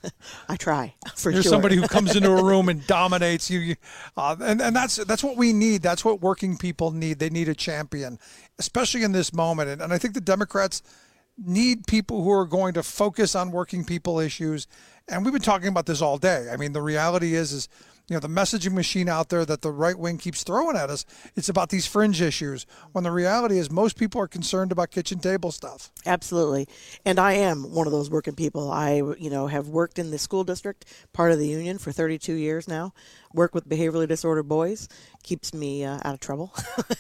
Speaker 4: I try, for
Speaker 25: Here's
Speaker 4: sure.
Speaker 25: somebody who comes into a room and dominates you. And that's what we need. That's what working people need. They need a champion, especially in this moment. And I think the Democrats need people who are going to focus on working people issues. And we've been talking about this all day. I mean, the reality is the messaging machine out there that the right wing keeps throwing at us, it's about these fringe issues, when the reality is most people are concerned about kitchen table stuff.
Speaker 4: Absolutely. And I am one of those working people. I, have worked in the school district, part of the union for 32 years now, work with behaviorally disordered boys, keeps me out of trouble.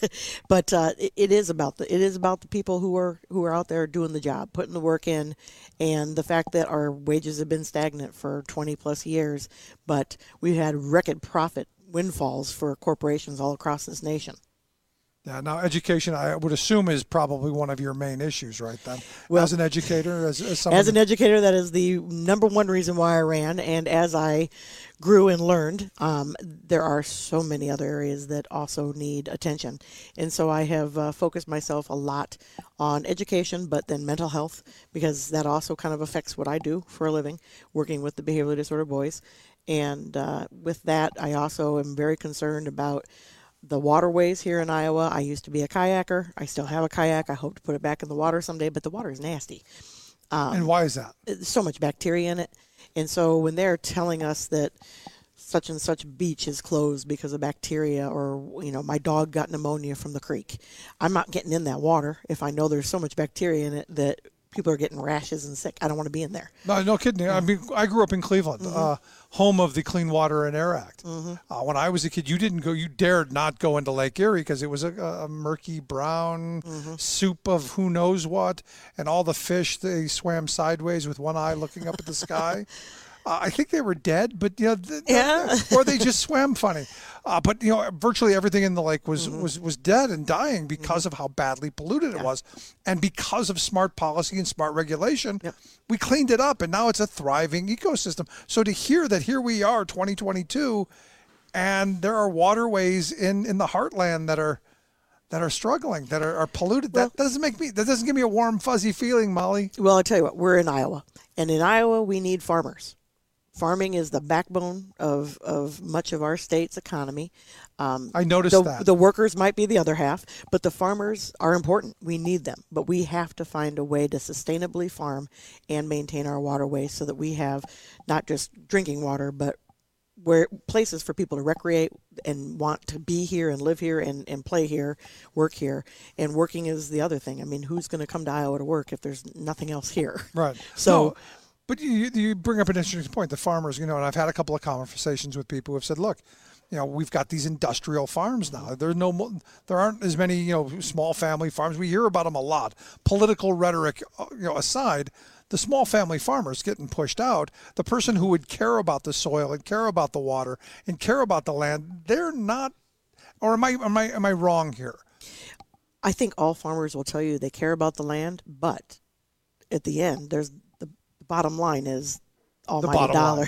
Speaker 4: But it is about the people who are out there doing the job, putting the work in, and the fact that our wages have been stagnant for 20 plus years, but we've had record profit windfalls for corporations all across this nation.
Speaker 25: Yeah, now education, I would assume, is probably one of your main issues, right then? Well, as an educator, as
Speaker 4: an educator, that is the number one reason why I ran. And as I grew and learned, there are so many other areas that also need attention. And so I have focused myself a lot on education, but then mental health, because that also kind of affects what I do for a living, working with the behaviorally disordered boys. And with that, I also am very concerned about the waterways here in Iowa. I used to be a kayaker. I still have a kayak. I hope to put it back in the water someday, but the water is nasty.
Speaker 25: And why is that?
Speaker 4: There's so much bacteria in it. And so when they're telling us that such and such beach is closed because of bacteria, or, you know, my dog got pneumonia from the creek, I'm not getting in that water if I know there's so much bacteria in it that people are getting rashes and sick. I don't want to be in there.
Speaker 25: No kidding. I mean, I grew up in Cleveland, home of the Clean Water and Air Act. When I was a kid, you dared not go into Lake Erie because it was a murky brown soup of who knows what, and all the fish, they swam sideways with one eye looking up at the sky. I think they were dead, but or they just swam funny. But virtually everything in the lake was dead and dying because of how badly polluted it was, and because of smart policy and smart regulation, we cleaned it up, and now it's a thriving ecosystem. So to hear that here we are, 2022, and there are waterways in the heartland that are struggling, that are polluted, that doesn't give me a warm, fuzzy feeling, Molly.
Speaker 4: Well, I'll tell you what, we're in Iowa, and in Iowa we need farmers. Farming is the backbone of much of our state's economy.
Speaker 25: I noticed that.
Speaker 4: The workers might be the other half, but the farmers are important. We need them. But we have to find a way to sustainably farm and maintain our waterways so that we have not just drinking water, but places for people to recreate and want to be here and live here and play here, work here. And working is the other thing. I mean, who's going to come to Iowa to work if there's nothing else here?
Speaker 25: Right.
Speaker 4: So...
Speaker 25: But you bring up an interesting point. The farmers, and I've had a couple of conversations with people who have said, look, we've got these industrial farms now. There aren't as many, small family farms. We hear about them a lot. Political rhetoric, aside, the small family farmers getting pushed out. The person who would care about the soil and care about the water and care about the land, they're not. Or am I wrong here?
Speaker 4: I think all farmers will tell you they care about the land, but at the end, there's bottom line is almighty dollar.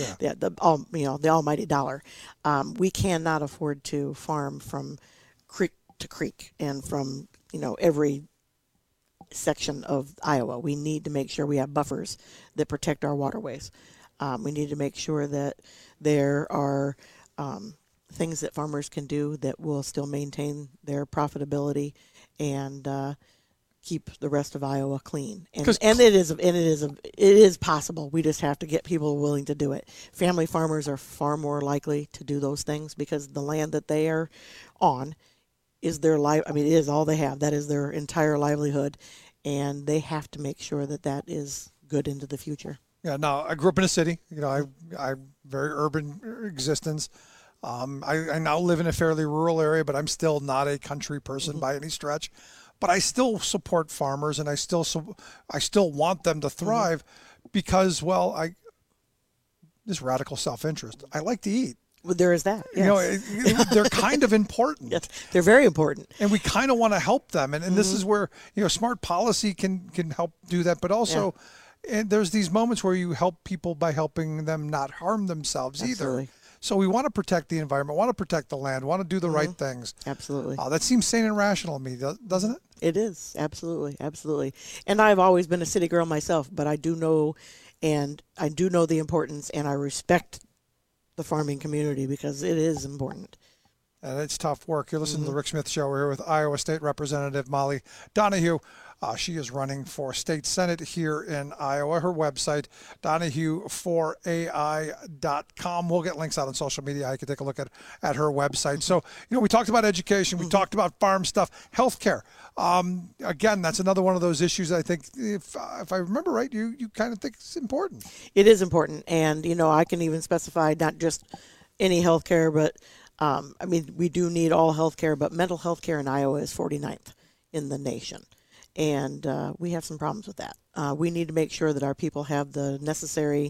Speaker 4: The almighty dollar. We cannot afford to farm from creek to creek and from every section of Iowa. We need to make sure we have buffers that protect our waterways. We need to make sure that there are things that farmers can do that will still maintain their profitability and keep the rest of Iowa clean. And it is possible. We just have to get people willing to do it. Family farmers are far more likely to do those things because the land that they are on is their life. I mean, it is all they have. That is their entire livelihood, and they have to make sure that that is good into the future.
Speaker 25: Yeah. Now, I grew up in a city. I very urban existence. I now live in a fairly rural area, but I'm still not a country person by any stretch. But I still support farmers, and I still want them to thrive because, this radical self-interest. I like to eat.
Speaker 4: Well, there is that. Yes.
Speaker 25: They're kind of important.
Speaker 4: Yes, they're very important.
Speaker 25: And we kind of want to help them. And this is where, smart policy can help do that. But also, and there's these moments where you help people by helping them not harm themselves either. So we want to protect the environment, want to protect the land, want to do the right things.
Speaker 4: Absolutely.
Speaker 25: That seems sane and rational to me, doesn't it?
Speaker 4: It is. Absolutely. Absolutely. And I've always been a city girl myself, but I do know the importance, and I respect the farming community because it is important.
Speaker 25: And it's tough work. You're listening to the Rick Smith Show. We're here with Iowa State Representative Molly Donahue. She is running for state senate here in Iowa. Her website, DonahueForAI.com. We'll get links out on social media. I can take a look at her website. So, we talked about education. We talked about farm stuff, healthcare. Again, that's another one of those issues I think, if I remember right, you kind of think it's important.
Speaker 4: It is important. And, I can even specify not just any healthcare, but we do need all healthcare, but mental health care in Iowa is 49th in the nation. And we have some problems with that. We need to make sure that our people have the necessary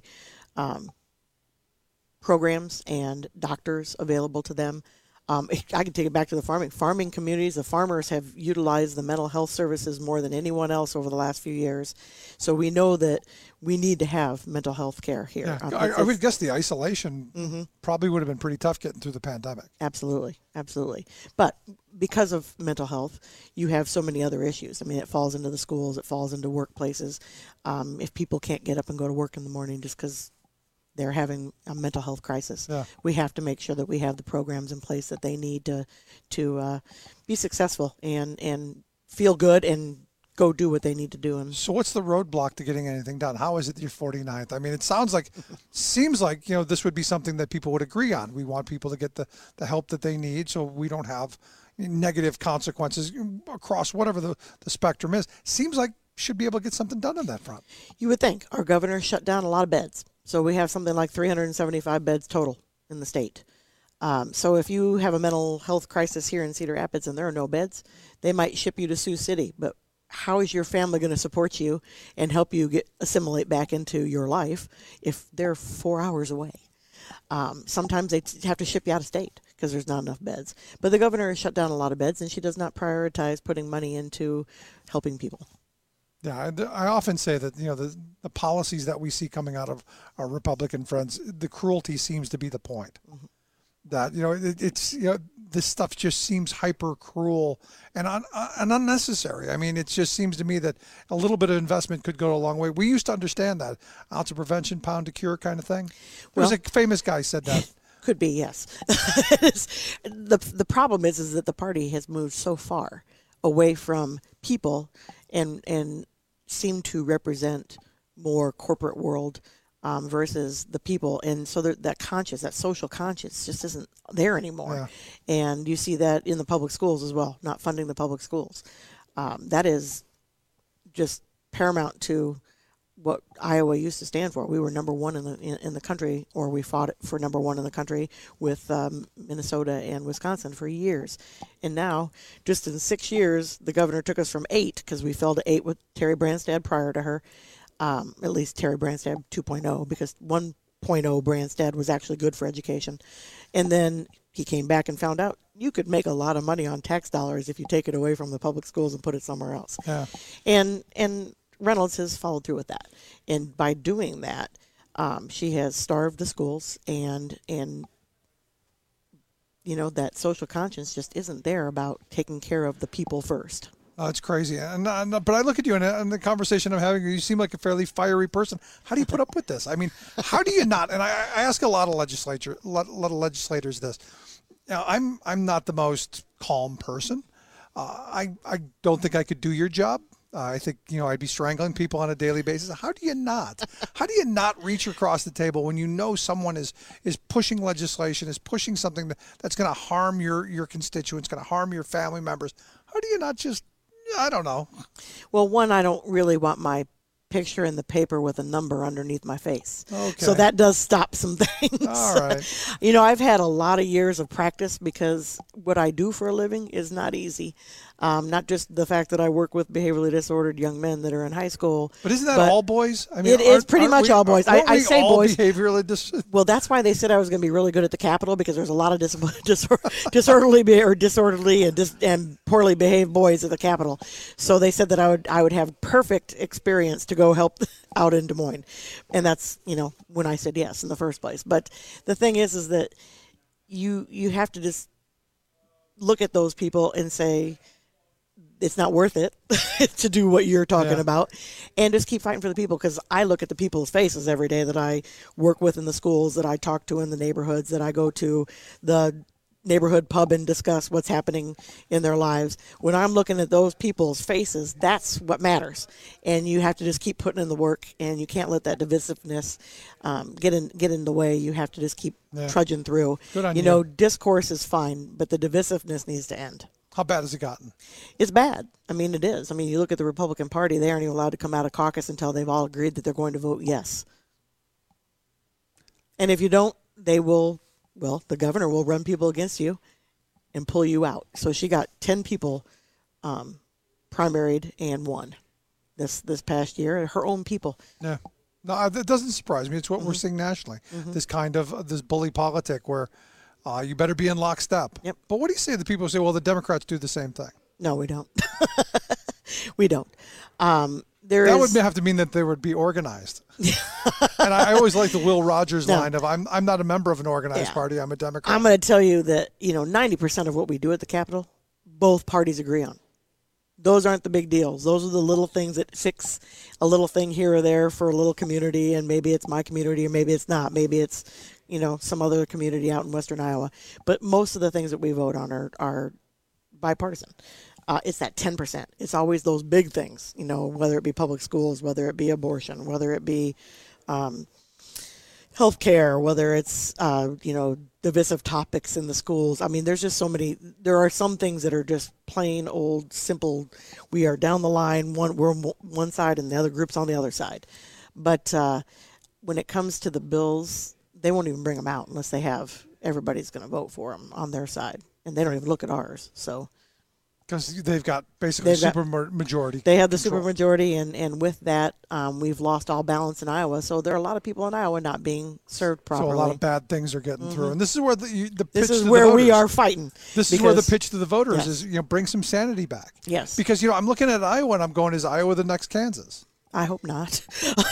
Speaker 4: programs and doctors available to them. I can take it back to the farming communities. The farmers have utilized the mental health services more than anyone else over the last few years. So we know that we need to have mental health care here.
Speaker 25: Yeah. I would guess the isolation probably would have been pretty tough getting through the pandemic.
Speaker 4: Absolutely. Absolutely. But because of mental health, you have so many other issues. I mean, it falls into the schools, it falls into workplaces. If people can't get up and go to work in the morning just because they're having a mental health crisis.
Speaker 25: Yeah.
Speaker 4: We have to make sure that we have the programs in place that they need to be successful and feel good and go do what they need to do. And
Speaker 25: so what's the roadblock to getting anything done? How is it your 49th? I mean, it seems like, this would be something that people would agree on. We want people to get the help that they need so we don't have negative consequences across whatever the spectrum is. Seems like should be able to get something done on that front.
Speaker 4: You would think. Our governor shut down a lot of beds. So we have something like 375 beds total in the state. So if you have a mental health crisis here in Cedar Rapids and there are no beds, they might ship you to Sioux City. But how is your family going to support you and help you assimilate back into your life if they're 4 hours away? Sometimes they have to ship you out of state because there's not enough beds. But the governor has shut down a lot of beds, and she does not prioritize putting money into helping people.
Speaker 25: Yeah, I often say that, the policies that we see coming out of our Republican friends, the cruelty seems to be the point. Mm-hmm. That, it's this stuff just seems hyper cruel and unnecessary. I mean, it just seems to me that a little bit of investment could go a long way. We used to understand that ounce of prevention, pound to cure kind of thing. There's a famous guy said that.
Speaker 4: Could be, yes. The problem is that the party has moved so far away from people and seem to represent more corporate world versus the people, and so that social conscience just isn't there anymore. Yeah. And you see that in the public schools as well, not funding the public schools. That is just paramount to what Iowa used to stand for. We were number one in the country, or we fought for number one in the country with Minnesota and Wisconsin for years. And now, just in 6 years, the governor took us from 8, because we fell to 8 with Terry Branstad prior to her. At least Terry Branstad 2.0, because 1.0 Branstad was actually good for education. And then he came back and found out you could make a lot of money on tax dollars if you take it away from the public schools and put it somewhere else. Yeah. And Reynolds has followed through with that. And by doing that, she has starved the schools, and that social conscience just isn't there about taking care of the people first.
Speaker 25: Oh, it's crazy. But I look at you in the conversation I'm having, you seem like a fairly fiery person. How do you put up with this? I mean, how do you not? And I ask a lot of legislators this. Now, I'm not the most calm person. I don't think I could do your job. I think, I'd be strangling people on a daily basis. How do you not? How do you not reach across the table when you know someone is pushing legislation, is pushing something that's going to harm your constituents, going to harm your family members? How do you not just... I don't know.
Speaker 4: Well, one, I don't really want my picture in the paper with a number underneath my face.
Speaker 25: Okay.
Speaker 4: So that does stop some things.
Speaker 25: All right.
Speaker 4: I've had a lot of years of practice because what I do for a living is not easy. Not just the fact that I work with behaviorally disordered young men that are in high school.
Speaker 25: But isn't that all boys? I mean,
Speaker 4: it is pretty much all boys. I say
Speaker 25: all
Speaker 4: boys.
Speaker 25: Behaviorally
Speaker 4: well, that's why they said I was going to be really good at the Capitol, because there's a lot of disorderly and poorly behaved boys at the Capitol. So they said that I would have perfect experience to go help out in Des Moines. And that's, when I said yes in the first place. But the thing is that you have to just look at those people and say, it's not worth it to do what you're talking about, and just keep fighting for the people, because I look at the people's faces every day that I work with in the schools, that I talk to in the neighborhoods, that I go to the neighborhood pub and discuss what's happening in their lives. When I'm looking at those people's faces, that's what matters. And you have to just keep putting in the work, and you can't let that divisiveness get in the way. You have to just keep trudging through.
Speaker 25: Good on you.
Speaker 4: Discourse is fine, but the divisiveness needs to end.
Speaker 25: How bad has it gotten?
Speaker 4: It's bad. I mean, it is. I mean, you look at the Republican Party, they aren't even allowed to come out of caucus until they've all agreed that they're going to vote yes. And if you don't, the governor will run people against you and pull you out. So she got 10 people primaried and won this past year, her own people.
Speaker 25: Yeah. No, that doesn't surprise me. It's what we're seeing nationally. Mm-hmm. This bully politic where you better be in lockstep.
Speaker 4: Yep.
Speaker 25: But what do you say to the people who say, well, the Democrats do the same thing?
Speaker 4: No, we don't. We don't.
Speaker 25: That would have to mean that they would be organized. And I always like the Will Rogers line of, I'm not a member of an organized party, I'm a Democrat.
Speaker 4: I'm going to tell you that, 90% of what we do at the Capitol, both parties agree on. Those aren't the big deals. Those are the little things that fix a little thing here or there for a little community, and maybe it's my community or maybe it's not. Maybe it's, some other community out in western Iowa. But most of the things that we vote on are bipartisan. It's that 10%. It's always those big things, whether it be public schools, whether it be abortion, whether it be health care, whether it's, divisive topics in the schools. I mean, there's just so many. There are some things that are just plain old, simple. We are down the line. We're on one side and the other group's on the other side. But when it comes to the bills, they won't even bring them out unless they have everybody's going to vote for them on their side. And they don't even look at ours. So.
Speaker 25: Because they've got basically super majority.
Speaker 4: They have the super majority, and with that, we've lost all balance in Iowa. So there are a lot of people in Iowa not being served properly.
Speaker 25: So a lot of bad things are getting through, and this is where the pitch
Speaker 4: this is
Speaker 25: to
Speaker 4: where
Speaker 25: the voters,
Speaker 4: we are fighting.
Speaker 25: This is where the pitch to the voters is, bring some sanity back.
Speaker 4: Yes.
Speaker 25: Because I'm looking at Iowa and I'm going, is Iowa the next Kansas?
Speaker 4: I hope not.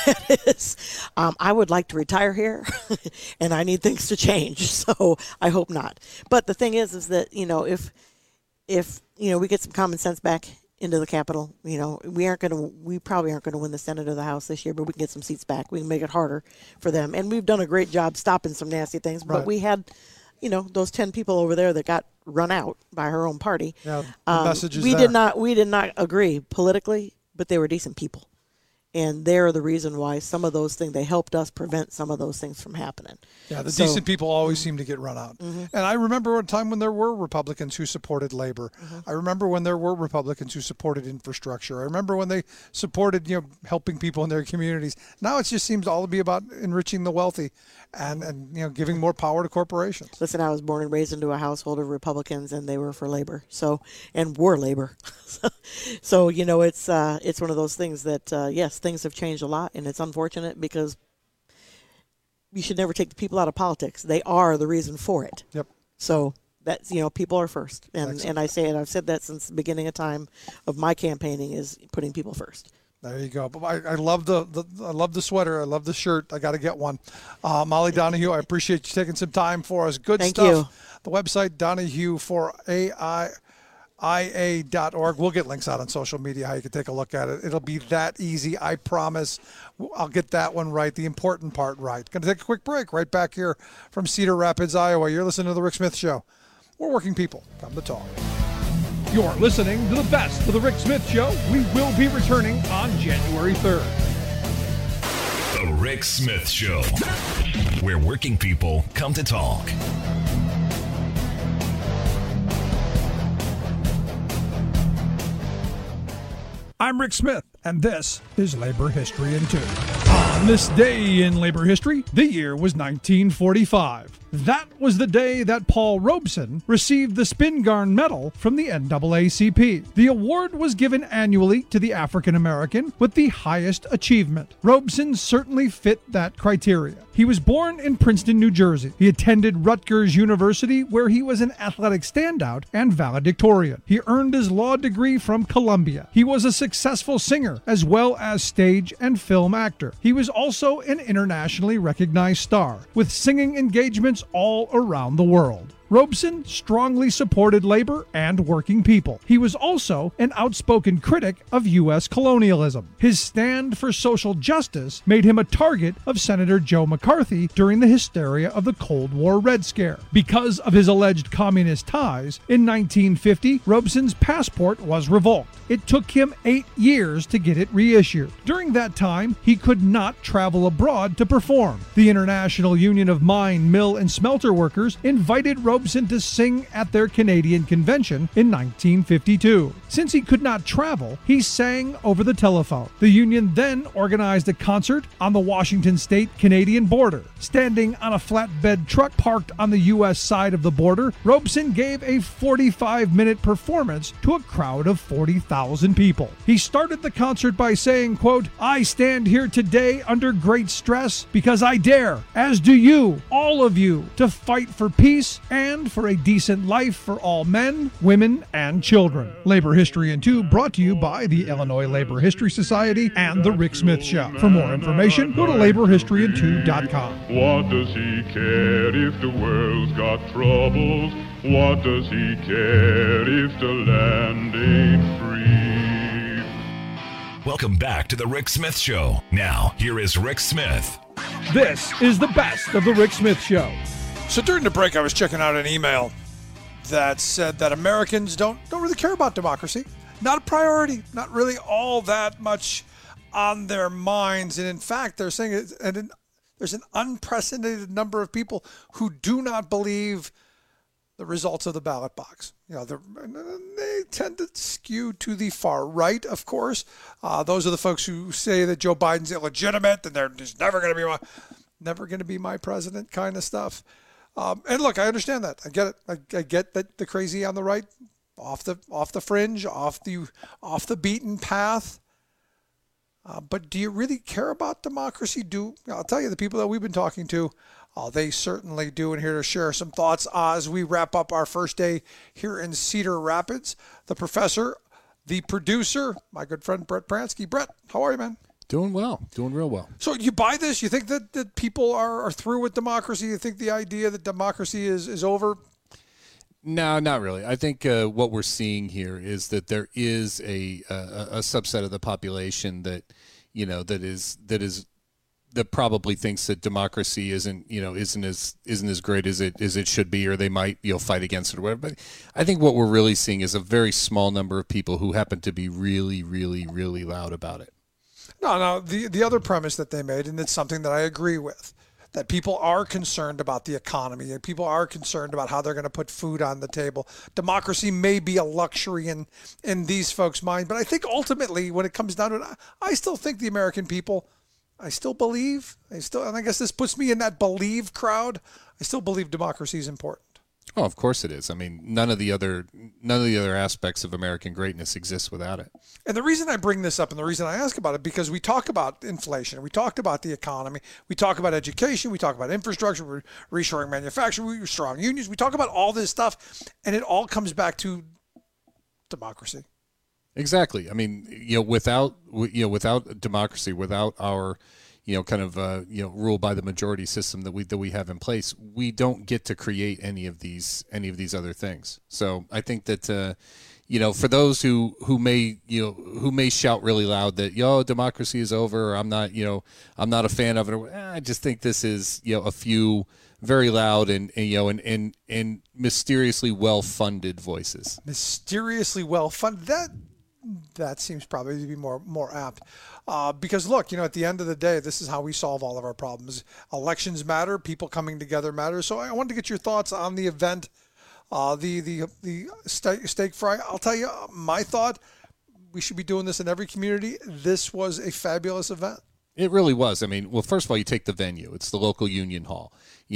Speaker 4: I would like to retire here, and I need things to change. So I hope not. But the thing is that if we get some common sense back into the Capitol, we probably aren't going to win the Senate or the House this year, but we can get some seats back. We can make it harder for them. And we've done a great job stopping some nasty things, but we had, those 10 people over there that got run out by her own party.
Speaker 25: Yeah, the message is
Speaker 4: we
Speaker 25: there.
Speaker 4: did not agree politically, but they were decent people. And they're the reason why some of those things, they helped us prevent some of those things from happening.
Speaker 25: Yeah, the decent people always seem to get run out. Mm-hmm. And I remember a time when there were Republicans who supported labor. Mm-hmm. I remember when there were Republicans who supported infrastructure. I remember when they supported, helping people in their communities. Now it just seems all to be about enriching the wealthy and giving more power to corporations.
Speaker 4: Listen, I was born and raised into a household of Republicans, and they were for labor. And were labor. So it's one of those things that, yes, things have changed a lot, and it's unfortunate because you should never take the people out of politics. They are the reason for it.
Speaker 25: Yep.
Speaker 4: So that's, people are first. And I say it, I've said that since the beginning of time of my campaigning is putting people first.
Speaker 25: There you go. But I love I love the sweater. I love the shirt. I got to get one. Molly Donahue, I appreciate you taking some time for us. Good
Speaker 4: Thank
Speaker 25: stuff.
Speaker 4: You.
Speaker 25: The website, Donahue for IA.org. We'll get links out on social media how you can take a look at it. It'll be that easy, I promise. I'll get that one right, the important part right. Going to take a quick break right back here from Cedar Rapids, Iowa. You're listening to The Rick Smith Show. We're working people. Come to talk.
Speaker 24: You're listening to the best of The Rick Smith Show. We will be returning on January 3rd.
Speaker 2: The Rick Smith Show, where working people come to talk.
Speaker 24: I'm Rick Smith, and this is Labor History in 2. On this day in labor history, the year was 1945. That was the day that Paul Robeson received the Spingarn Medal from the NAACP. The award was given annually to the African American with the highest achievement. Robeson certainly fit that criteria. He was born in Princeton, New Jersey. He attended Rutgers University, where he was an athletic standout and valedictorian. He earned his law degree from Columbia. He was a successful singer, as well as stage and film actor. He was also an internationally recognized star, with singing engagements all around the world. Robeson strongly supported labor and working people. He was also an outspoken critic of U.S. colonialism. His stand for social justice made him a target of Senator Joe McCarthy during the hysteria of the Cold War Red Scare. Because of his alleged communist ties, in 1950, Robeson's passport was revoked. It took him 8 years to get it reissued. During that time, he could not travel abroad to perform. The International Union of Mine, Mill, and Smelter Workers invited Robeson to sing at their Canadian convention in 1952. Since he could not travel, he sang over the telephone. The union then organized a concert on the Washington state-Canadian border. Standing on a flatbed truck parked on the U.S. side of the border, Robeson gave a 45-minute performance to a crowd of 40,000 people. He started the concert by saying, quote, "I stand here today under great stress because I dare, as do you, all of you, to fight for peace and stand for a decent life for all men, women, and children. Labor History in 2 brought to you by the Illinois Labor History Society and The Rick Smith Show. For more information, go to laborhistoryin2.com.
Speaker 5: What does he care if the world's got troubles? What does he care if the land ain't free?
Speaker 2: Welcome back to the Rick Smith Show. Now, here is Rick Smith.
Speaker 24: This is the best of the Rick Smith Show.
Speaker 25: So during the break, I was checking out an email that said that Americans don't really care about democracy. Not a priority. Not really all that much on their minds. And in fact, they're saying there's an unprecedented number of people who do not believe the results of the ballot box. You know, they tend to skew to the far right, of course. Those are the folks who say that Joe Biden's illegitimate and they're just never going to be my president kind of stuff. And look, I understand that. I get it. I get that the crazy on the right, off the fringe, off the beaten path. But do you really care about democracy? I'll tell you, the people that we've been talking to, they certainly do. And here to share some thoughts as we wrap up our first day here in Cedar Rapids, the professor, the producer, my good friend Brett Pransky. Brett, how are you, man?
Speaker 6: Doing well. Doing real well.
Speaker 25: So you buy this? You think that people are through with democracy? You think the idea that democracy is over?
Speaker 6: No, not really. I think what we're seeing here is that there is a subset of the population that probably thinks that democracy isn't as great as it should be, or they might fight against it or whatever. But I think what we're really seeing is a very small number of people who happen to be really, really, really loud about it.
Speaker 25: No. The other premise that they made, and it's something that I agree with, that people are concerned about the economy and people are concerned about how they're going to put food on the table. Democracy may be a luxury in these folks' mind, but I think ultimately when it comes down to it, I still think the American people, I still believe, and I guess this puts me in that believe crowd, I still believe democracy is important.
Speaker 6: Oh, of course it is. I mean, none of the other aspects of American greatness exists without it.
Speaker 25: And the reason I bring this up and the reason I ask about it, because we talk about inflation, we talked about the economy, we talk about education, we talk about infrastructure, reshoring manufacturing, strong unions, we talk about all this stuff, and it all comes back to democracy.
Speaker 6: Exactly. I mean, without democracy, without our rule by the majority system that we have in place, we don't get to create any of these other things. So I think that for those who may shout really loud that democracy is over, or I'm not a fan of it, I just think this is a few very loud and mysteriously well funded voices.
Speaker 25: Mysteriously well funded. That seems probably to be more apt. Because look, at the end of the day, this is how we solve all of our problems. Elections matter. People coming together matter. So I wanted to get your thoughts on the event, the steak fry. I'll tell you my thought. We should be doing this in every community. This was a fabulous event.
Speaker 6: It really was. I mean, well, first of all, you take the venue. It's the local Union Hall,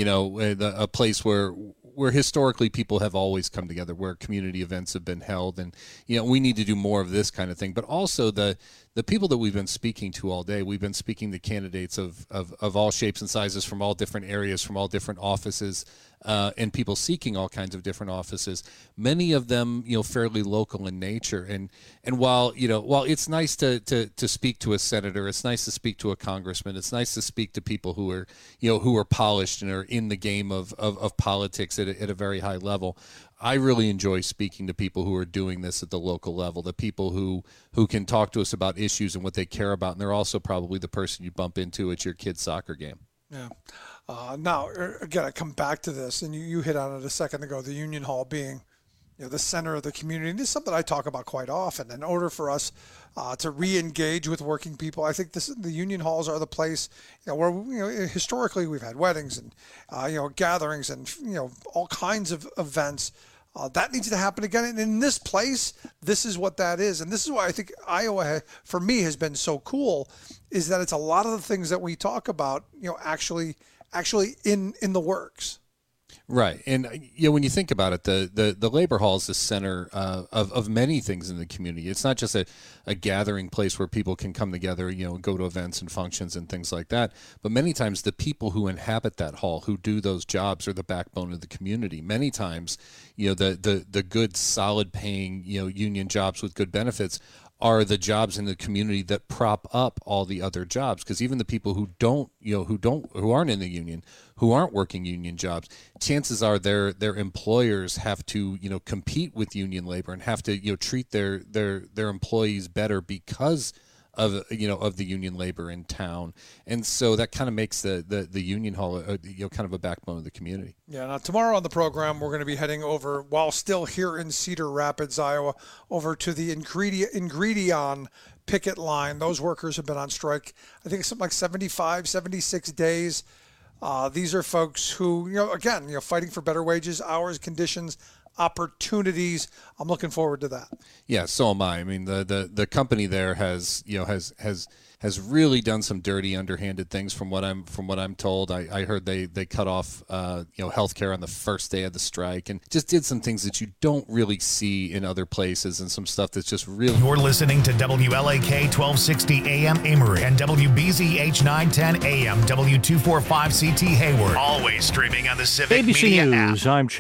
Speaker 6: a place where historically people have always come together, where community events have been held. And, we need to do more of this kind of thing. But also the people that we've been speaking to all day, we've been speaking to candidates of all shapes and sizes, from all different areas, from all different offices, and people seeking all kinds of different offices, many of them, fairly local in nature. And while it's nice to speak to a senator, it's nice to speak to a congressman, it's nice to speak to people who are polished and are in the game of politics at a very high level. I really enjoy speaking to people who are doing this at the local level, the people who can talk to us about issues and what they care about. And they're also probably the person you bump into at your kid's soccer game.
Speaker 25: Yeah. Now, again, I come back to this, and you hit on it a second ago, the Union Hall being the center of the community. And this is something I talk about quite often. In order for us to re-engage with working people, I think the Union Halls are the place where historically we've had weddings and gatherings and all kinds of events. That needs to happen again. And in this place, this is what that is. And this is why I think Iowa, for me, has been so cool, is that it's a lot of the things that we talk about, actually in the works.
Speaker 6: Right. And, when you think about it, the labor hall is the center of many things in the community. It's not just a gathering place where people can come together, go to events and functions and things like that. But many times the people who inhabit that hall, who do those jobs, are the backbone of the community. Many times, the good, solid paying, union jobs with good benefits are the jobs in the community that prop up all the other jobs. Because even the people who aren't in the union, who aren't working union jobs, chances are their employers have to compete with union labor and have to treat their employees better because of the union labor in town. And so that kind of makes the union hall kind of a backbone of the community.
Speaker 25: Yeah. Now tomorrow on the program, we're going to be heading over, while still here in Cedar Rapids, Iowa, over to the Ingredion picket line. Those workers have been on strike, I think something like 75, 76 days. These are folks who, fighting for better wages, hours, conditions, opportunities. I'm looking forward to that.
Speaker 6: Yeah, so am I. I mean, the company there has really done some dirty, underhanded things from what I'm told. I heard they cut off healthcare on the first day of the strike and just did some things that you don't really see in other places, and some stuff that's just really.
Speaker 1: You're listening to WLAK 1260 AM Amory and WBZH 910 AM W245 CT Hayward. Always streaming on the Civic
Speaker 7: ABC
Speaker 1: Media
Speaker 7: News,
Speaker 1: app.
Speaker 7: I'm